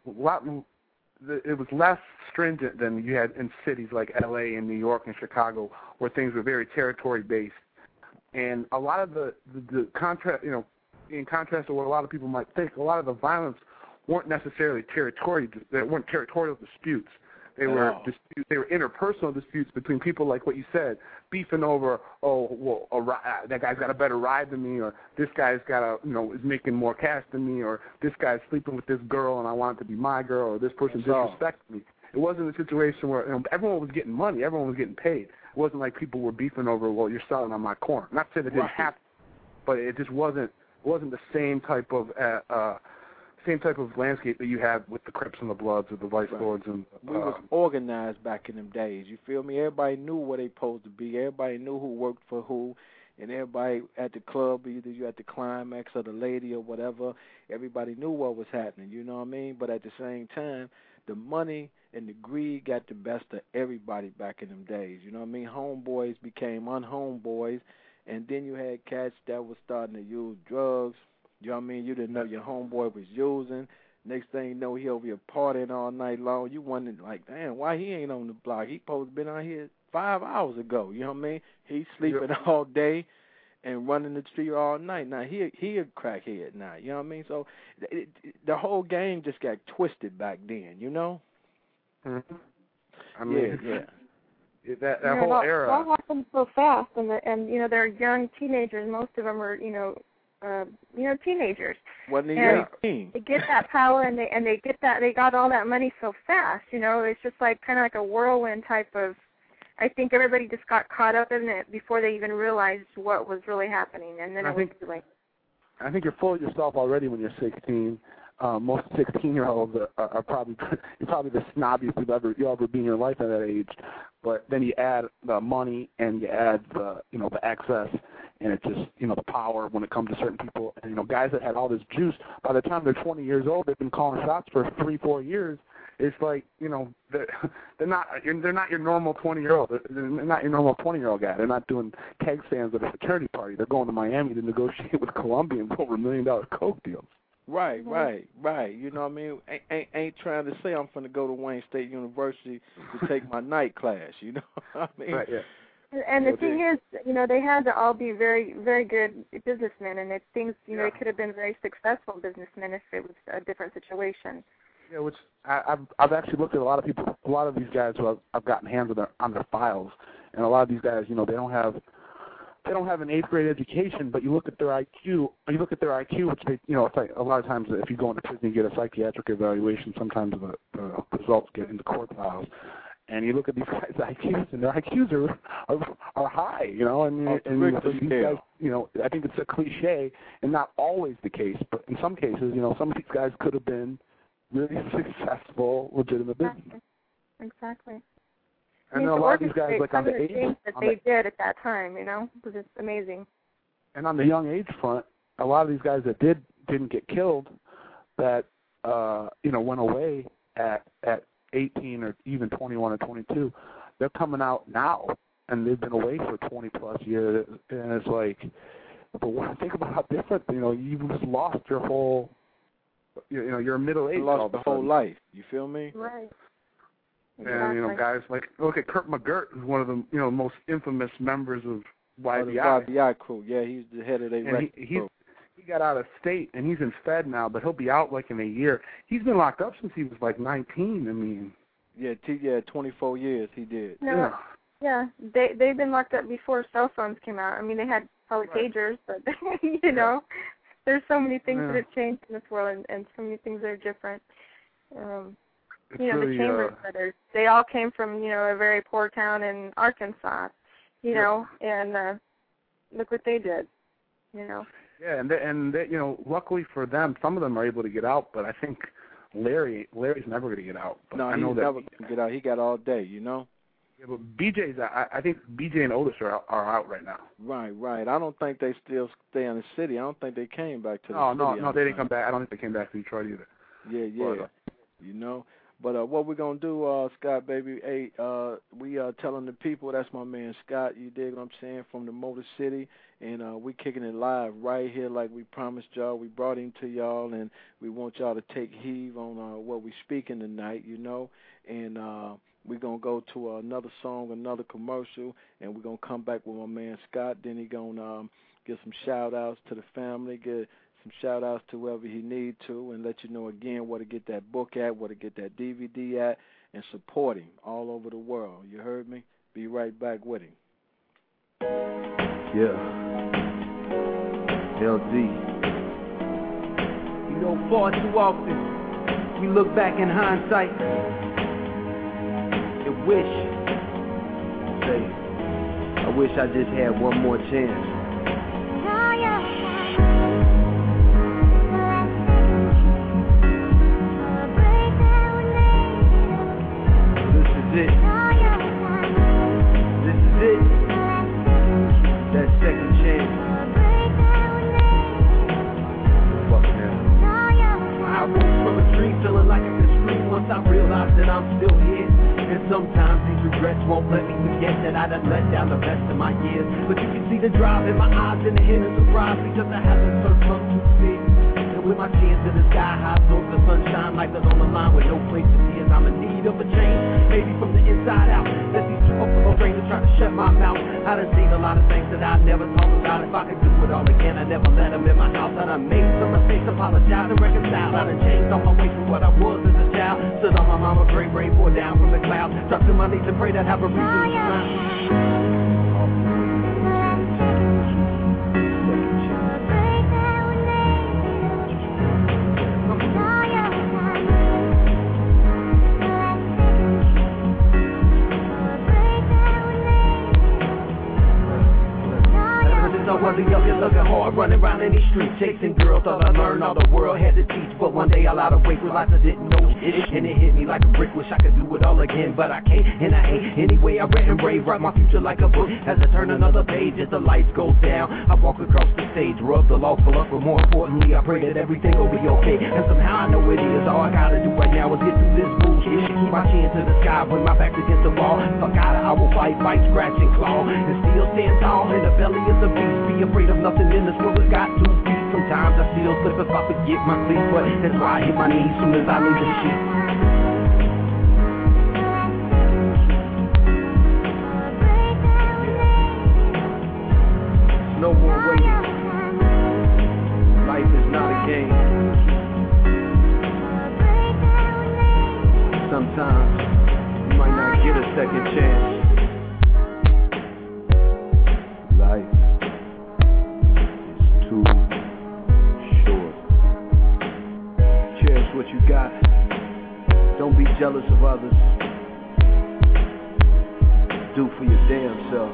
it was less stringent than you had in cities like L.A. and New York and Chicago, where things were very territory based, and a lot of the contrast, you know, in contrast to what a lot of people might think, a lot of the violence weren't necessarily territorial disputes. They were interpersonal disputes between people, like what you said, beefing over, that guy's got a better ride than me, or this guy's is making more cash than me, or this guy's sleeping with this girl and I want it to be my girl, or this person disrespects me. It wasn't a situation where everyone was getting money, everyone was getting paid. It wasn't like people were beefing over, well, you're selling on my corn. Not to say that didn't happen, but it just wasn't the same type of landscape that you have with the Crips and the Bloods or the Vice Lords. And we was organized back in them days. You feel me? Everybody knew where they supposed to be. Everybody knew who worked for who, and everybody at the club, either you at the Climax or the Lady or whatever, everybody knew what was happening. You know what I mean? But at the same time, the money and the greed got the best of everybody back in them days. You know what I mean? Homeboys became unhomeboys, and then you had cats that was starting to use drugs. You know what I mean? You didn't know your homeboy was using. Next thing you know, he over here partying all night long. You wondering, like, damn, why he ain't on the block? He supposed to been out here 5 hours ago. You know what I mean? He's sleeping all day and running the street all night. Now, he a crackhead now. You know what I mean? So the whole game just got twisted back then, you know? Mm-hmm. I mean, that whole era. It all happened so fast, and they're young teenagers. Most of them are, teenagers. When they get that power, and they get that, they got all that money so fast. You know, it's just like kind of like a whirlwind type of. I think everybody just got caught up in it before they even realized what was really happening, and then I think you're full of yourself already when you're 16. Most 16-year-olds are probably the snobbiest you'll ever be in your life at that age. But then you add the money and you add the access, and it's just the power when it comes to certain people. And guys that had all this juice, by the time they're 20 years old, they've been calling shots for 3-4 years. It's like they're not your normal 20-year-old. They're not your normal 20-year-old guy. They're not doing keg stands at a fraternity party. They're going to Miami to negotiate with Columbia and over $1 million coke deals. Right. You know what I mean? Ain't trying to say I'm finna go to Wayne State University to take my night class. You know what I mean? Right. Yeah. And the thing is, they had to all be very, very good businessmen, and they could have been very successful businessmen if it was a different situation. Yeah, which I've actually looked at a lot of people, a lot of these guys who I've gotten hands on their files, and a lot of these guys, they don't have an 8th grade education, but you look at their IQ, which they, it's like a lot of times if you go into prison, you get a psychiatric evaluation. Sometimes the results get into court files, and you look at these guys' IQs, and their IQs are high, and these guys, I think it's a cliche, and not always the case, but in some cases, some of these guys could have been really successful, legitimate businessmen. Exactly. And then a lot of these guys, like on the age, things that they did at that time, was just amazing. And on the young age front, a lot of these guys that didn't get killed, that went away at 18 or even 21 or 22, they're coming out now, and they've been away for 20 plus years, and it's like, but when I think about how different, you've just lost your whole, you're middle age. You lost the whole life. You feel me? Right. Exactly. And guys like look at Kurt McGirt, who's one of the most infamous members of YBI. The YBI crew, yeah, he's the head of their record crew. he got out of state, and he's in Fed now, but he'll be out like in a year. He's been locked up since he was like 19. I mean, yeah, 24 years he did. No, yeah, they've been locked up before cell phones came out. I mean, they had probably pagers, but you know, there's so many things that have changed in this world, and so many things that are different. You know, really, the Chambers brothers, they all came from, you know, a very poor town in Arkansas, you know, and look what they did, you know. Yeah, and they, you know, luckily for them, some of them are able to get out, but I think Larry's never going to get out. But no, I know he's never going to get out. He got all day, you know. Yeah, but I think BJ and Otis are out right now. Right. I don't think they still stay in the city. I don't think they came back to the city. No, they didn't come back. I don't think they came back to Detroit either. Yeah. But, you know. But what we're going to do, Scott, baby, we are telling the people, that's my man Scott, you dig what I'm saying, from the Motor City, and we kicking it live right here like we promised y'all. We brought him to y'all, and we want y'all to take heed on what we speaking tonight, you know, and we're going to go to another song, another commercial, and we're going to come back with my man Scott. Then he's going to give some shout-outs to the family, give some shout-outs to whoever he need to, and let you know again where to get that book at, where to get that DVD at, and support him all over the world. You heard me? Be right back with him. Yeah. LD. You know, far too often, we look back in hindsight and wish, I wish I just had one more chance. This is it. That second chance. Fuck now. I woke from a dream feeling like I could scream once I realized that I'm still here. And sometimes these regrets won't let me forget that I done let down the best of my years. But you can see the drive in my eyes and the hint of surprise because I haven't searched some too big. With my chins in the sky high, so the sunshine like that's on the line with no place to see as I'm in need of a change. Maybe from the inside out, let these two up strangers try to shut my mouth. I done seen a lot of things that I never talk about. If I could do it all again, I never let them in my house. I done made some mistakes, apologize and reconcile. I done changed on my way from what I was as a child. Stood on my mama's grave, rain pour down from the clouds. Dropped to my knees and pray that I have a reason to smile. I wasn't young and looking hard, running around in these streets, chasing girls. Thought I learned all the world had to teach, but one day I lied awake, realized I didn't know it, and it hit me like a brick. Wish I could do it all again, but I can't, and I ain't. Anyway, I read and brave, write my future like a book. As I turn another page, as the lights go down, I walk across the stage, rub the lawful up, but more importantly, I pray that everything will be okay. And somehow I know it is. All I gotta do right now is get through this bullshit. Keep my chin to the sky, when my back's against the wall. Fuck out, I will fight, scratch and claw, and still stand tall in the belly of the beast. Be afraid of nothing in this world, it's got 2 feet. Sometimes I still slip if I forget my sleep, but that's why I hit my knees soon as I leave the sheet. No more waiting. Life is not a game. Sometimes you might not get a second chance. Life is too short. Cherish what you got. Don't be jealous of others. Do for your damn self.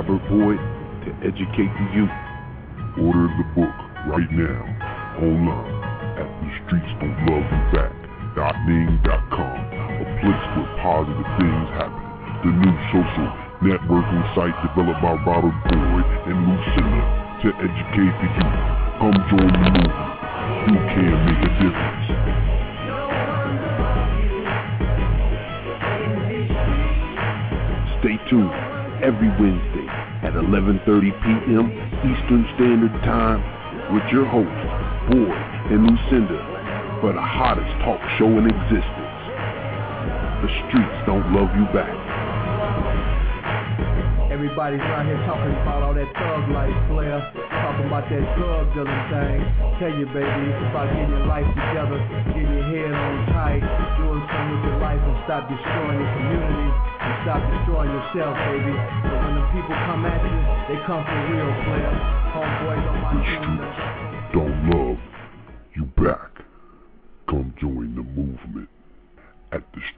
Robert Boyd to educate the youth. Order the book right now online at thestreetsdon'tloveyouback.ning.com, a place where positive things happen. The new social networking site developed by Robert Boyd and Lucinda to educate the youth. Come join the movement. You can make a difference. Stay tuned every Wednesday at 11:30 p.m. Eastern Standard Time with your hosts, Boyd and Lucinda, for the hottest talk show in existence. The streets don't love you back. Everybody's around here talking about all that thug life, player. Talking about that drug dealing thing. Tell you, baby, it's about getting your life together, getting your head on tight, doing something with your life and stop destroying your community and stop destroying yourself, baby. But when the people come at you, they come for real, player. Homeboys on my team. Don't love you back. Come join the movement at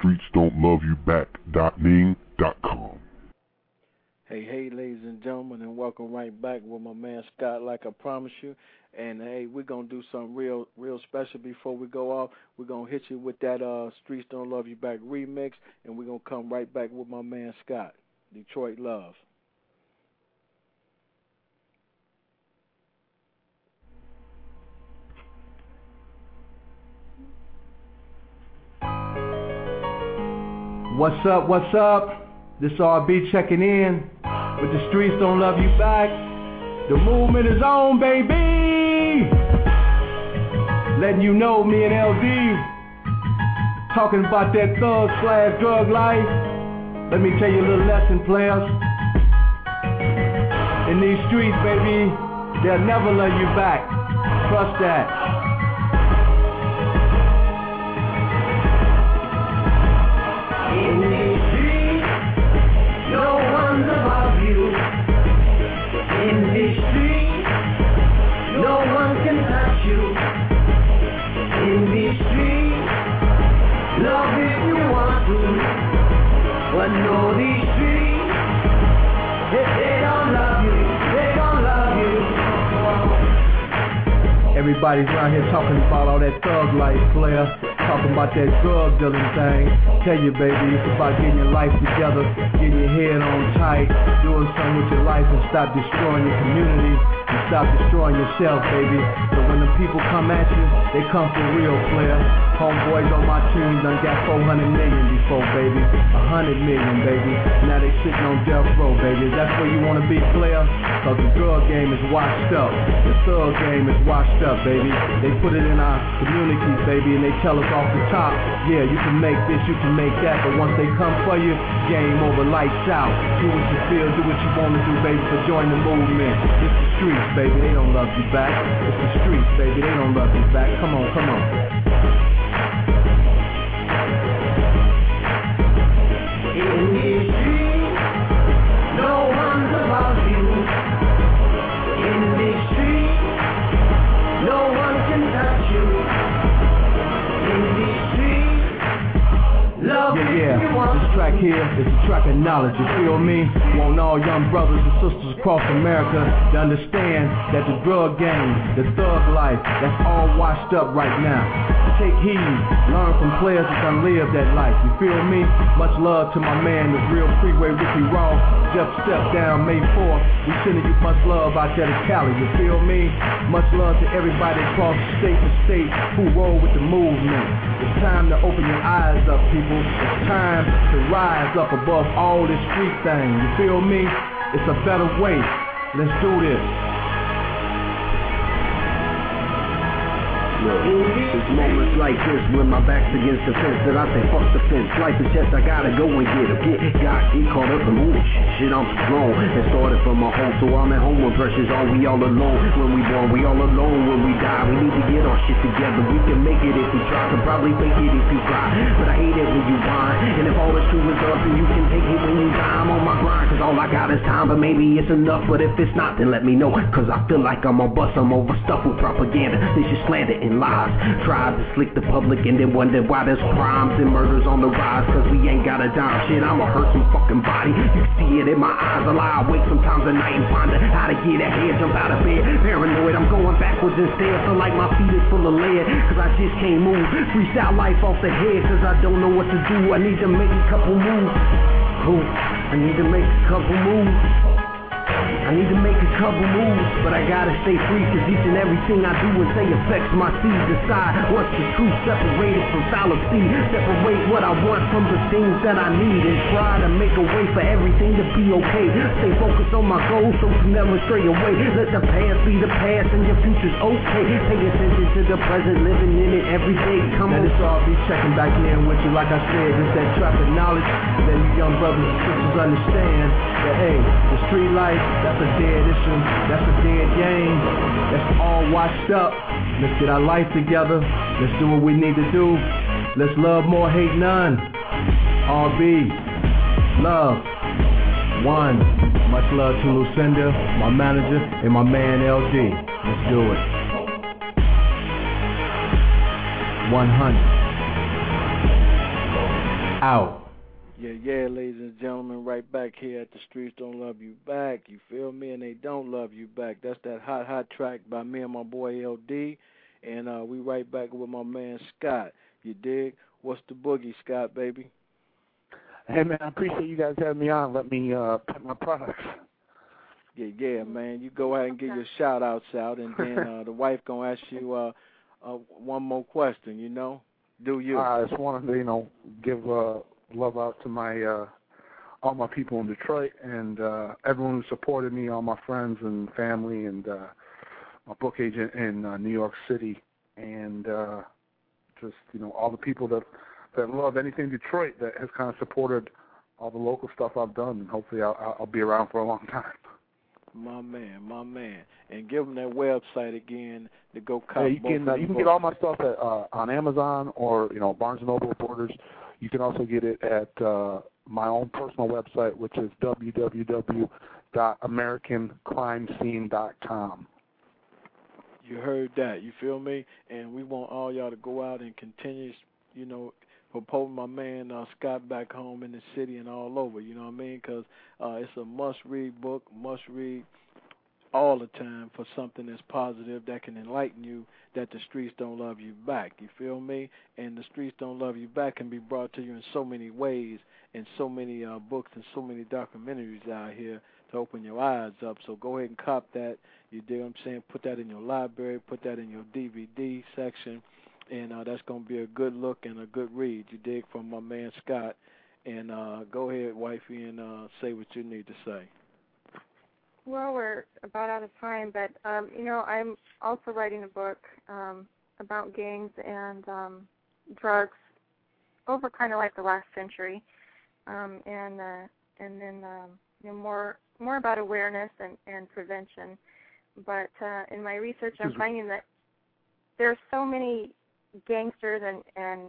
thestreetsdon'tloveyouback.ning.com. Hey, ladies and gentlemen, and welcome right back with my man Scott, like I promised you. And, hey, we're going to do something real special before we go off. We're going to hit you with that Streets Don't Love You Back remix, and we're going to come right back with my man Scott, Detroit Love. What's up? This RB checking in with the Streets Don't Love You Back. The movement is on, baby. Letting you know, me and LD talking about that thug/drug life. Let me tell you a little lesson, players. In these streets, baby, they'll never love you back. Trust that. In these streets, no one's above you. In these streets, no one can touch you. In these streets, love if you want to. But no, these streets, if they don't love you, they don't love you. Everybody's around here talking about all that thug life, player. Talking about that drug dealing thing. Tell you, baby, it's about getting your life together, getting your head on tight, doing something with your life and stop destroying your community and stop destroying yourself, baby. But when the people come at you, they come for real, player. Homeboys on my team done got 400 million before, baby. 100 million, baby. Now they sitting on death row, baby. That's where you want to be, player? Cause the drug game is washed up. The thug game is washed up, baby. They put it in our communities, baby, and they tell us off the top, yeah, you can make this, you can make that, but once they come for you, game over, lights out. Do what you feel, do what you want to do, baby, but join the movement. It's the streets, baby, they don't love you back. It's the streets, baby, they don't love you back. Come on. In these streets, no one's above you. In these streets, no one can touch you. In these streets, love yeah. This track here is a track of knowledge, you feel me? Want all young brothers and sisters across America to understand that the drug game, the thug life, that's all washed up right now. Take heed, learn from players that done live that life, you feel me? Much love to my man, the real freeway Ricky Ross. Just step down May 4th. We sending you much love out there to Cali, you feel me? Much love to everybody across state to state who roll with the movement. It's time to open your eyes up, people. It's time to rise up above all this street thing, you feel me? It's a better way. Let's do this. Look, it's moments like this when my back's against the fence that I say fuck the fence. Life is just I gotta go and get caught up in moving shit. I'm strong and started from my home, so I'm at home when pressure's on. We all alone when we born, we all alone when we die. We need to get our shit together. We can make it if we try, can probably fake it if you cry. But I hate it when you whine, and if all the what's true is up, and you can take it when you die. I'm on my grind, cause all I got is time, but maybe it's enough. But if it's not, then let me know, cause I feel like I'm on bust. I'm overstuffed with propaganda, this is slander and lies. Tried to slick the public and then wonder why there's crimes and murders on the rise, cause we ain't got a dime. Shit, I'ma hurt some fucking body. You see it in my eyes, I lie awake sometimes at night and ponder how to get ahead, jump out of bed, paranoid. I'm going backwards instead, feel like my feet is full of lead, cause I just can't move. Freestyle life off the head, cause I don't know what to do. I need to make a couple moves. I need to make a couple moves. I need to make a couple moves, but I gotta stay free, cause each and everything I do and say affects my seed. Decide what's the truth, separated from fallacy. Separate what I want from the things that I need, and try to make a way for everything to be okay. Stay focused on my goals so to never stray away. Let the past be the past and your future's okay. Pay attention to the present, living in it every day. Come on, it's all be checking back in with you, like I said. It's that traffic knowledge, let you young brothers and sisters understand that, hey, the street life, that's a dead issue, that's a dead game. That's all washed up. Let's get our life together. Let's do what we need to do. Let's love more, hate none. RB, love, one. Much love to Lucinda, my manager, and my man LG. Let's do it. 100. Out. Yeah, ladies and gentlemen, right back here at the Streets Don't Love You Back. You feel me? And they don't love you back. That's that hot track by me and my boy LD. And we right back with my man Scott. You dig? What's the boogie, Scott, baby? Hey, man, I appreciate you guys having me on. Let me put my products. Yeah, man. You go ahead and get your shout-outs out, and then the wife going to ask you one more question, you know? Do you? I just wanted to, give love out to my all my people in Detroit and everyone who supported me, all my friends and family, and my book agent in New York City, and just all the people that love anything Detroit, that has kind of supported all the local stuff I've done, and hopefully I'll be around for a long time. My man, and give them that website again to go cop. Yeah, you can get all my stuff at, on Amazon or Barnes & Noble, Borders. You can also get it at my own personal website, which is www.americancrimescene.com. You heard that, you feel me? And we want all y'all to go out and continue, promoting my man Scott back home in the city and all over, you know what I mean? Because it's a must-read book, must-read all the time for something that's positive that can enlighten you, that the streets don't love you back, you feel me? And the streets don't love you back can be brought to you in so many ways, in so many books and so many documentaries out here to open your eyes up. So go ahead and cop that, you dig what I'm saying? Put that in your library, put that in your DVD section, and that's going to be a good look and a good read, you dig, from my man Scott. And go ahead, wifey, and say what you need to say. Well, we're about out of time, but, I'm also writing a book about gangs and drugs over kind of like the last century, and then more about awareness and prevention. But in my research, I'm finding that there's so many gangsters and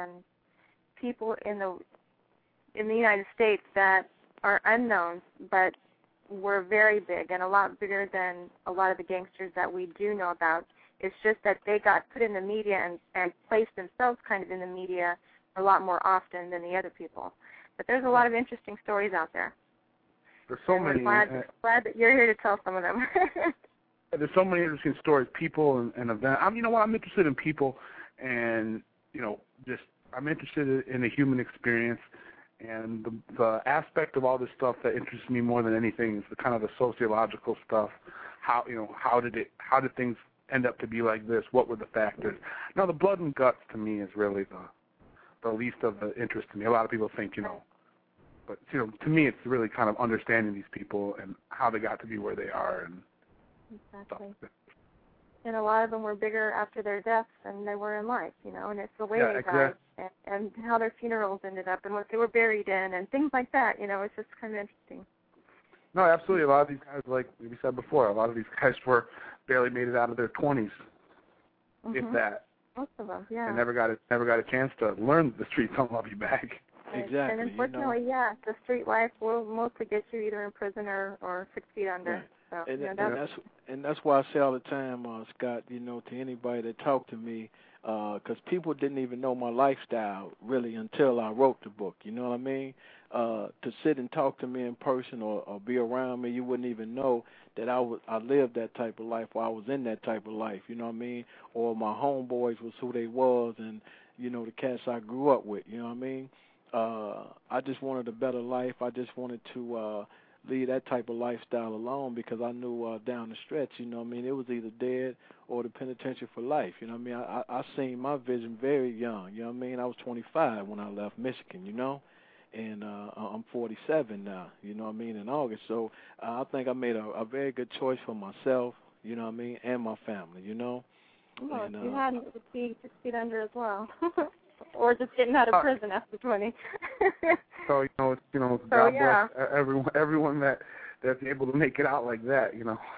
people in the United States that are unknowns, but were very big and a lot bigger than a lot of the gangsters that we do know about. It's just that they got put in the media and placed themselves kind of in the media a lot more often than the other people. But there's a lot of interesting stories out there. There's so many. Glad that you're here to tell some of them. There's so many interesting stories, people and events. I'm interested in people, and I'm interested in the human experience. And the aspect of all this stuff that interests me more than anything is the kind of the sociological stuff. How did things end up to be like this? What were the factors? Now, the blood and guts to me is really the least of the interest to me. A lot of people think, but to me it's really kind of understanding these people and how they got to be where they are and exactly. Stuff. And a lot of them were bigger after their deaths than they were in life, and it's the way they died and how their funerals ended up and what they were buried in and things like that, it's just kind of interesting. No, absolutely. A lot of these guys, like we said before, a lot of these guys barely made it out of their 20s, if that. Most of them, yeah. And never got a chance to learn the streets don't love you back. Exactly. And unfortunately, the street life will mostly get you either in prison or 6 feet under. Right. So, that's why I say all the time, Scott, to anybody that talk to me, because people didn't even know my lifestyle really until I wrote the book. You know what I mean? To sit and talk to me in person or be around me, you wouldn't even know that I lived that type of life, or I was in that type of life. You know what I mean? Or my homeboys was who they was, and the cats I grew up with. You know what I mean? I just wanted a better life. I just wanted to leave that type of lifestyle alone, because I knew down the stretch, it was either dead or the penitentiary for life. You know what I mean? I seen my vision very young. You know what I mean? I was 25 when I left Michigan, and I'm 47 now, you know what I mean, in August. So I think I made a very good choice for myself, you know what I mean, and my family, Well, and, you hadn't be 6 feet under as well. Or just getting out of prison after 20. So God bless everyone that's able to make it out like that.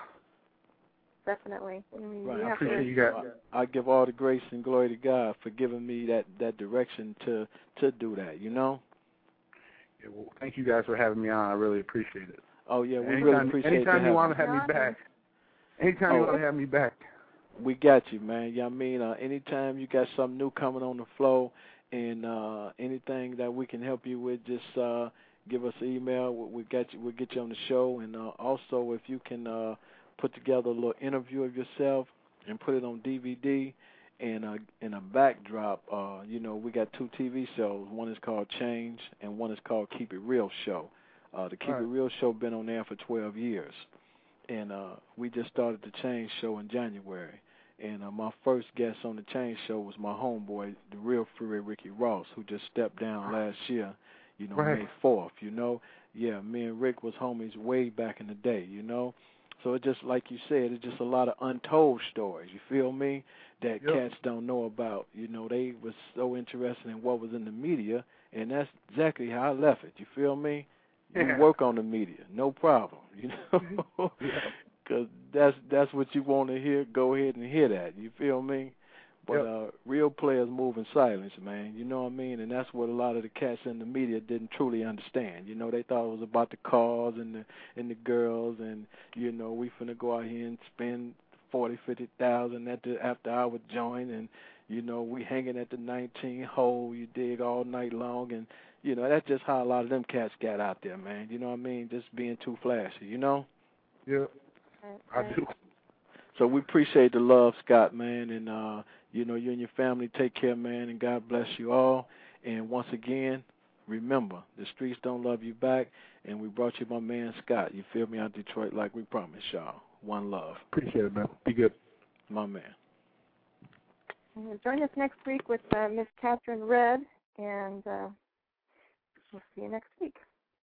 Definitely. Right. I appreciate you guys. I give all the grace and glory to God for giving me that direction to do that. Yeah, well, thank you guys for having me on. I really appreciate it. Oh yeah, we really appreciate it. Anytime you want to have me back. Anytime you want to have me back. We got you, man. Yeah, I mean, anytime you got something new coming on the flow, and anything that we can help you with, just give us an email. We'll get you on the show, and also if you can put together a little interview of yourself and put it on DVD and in a backdrop. We got 2 TV shows. One is called Change, and one is called Keep It Real Show. The Keep It Real Show been on air for 12 years. And we just started the Change Show in January. And my first guest on the Change Show was my homeboy, the real Freeway Ricky Ross, who just stepped down last year, May 4th, Yeah, me and Rick was homies way back in the day, So it's just like you said, it's just a lot of untold stories, you feel me, that cats don't know about. They was so interested in what was in the media, and that's exactly how I left it, you feel me? You work on the media, no problem, because that's what you want to hear. Go ahead and hear that, you feel me? But real players move in silence, man. You know what I mean? And that's what a lot of the cats in the media didn't truly understand. They thought it was about the cars and the girls, and we finna go out here and spend $40,000-$50,000 at the after hour joint, and we hanging at the 19 hole, you dig, all night long, and that's just how a lot of them cats got out there, man. You know what I mean? Just being too flashy, Yeah, I do. So we appreciate the love, Scott, man, and you and your family take care, man, and God bless you all. And once again, remember, the streets don't love you back, and we brought you my man Scott. You feel me, out Detroit, like we promised y'all. One love. Appreciate it, man. Be good. My man. Join us next week with Miss Catherine Red, and we'll see you next week.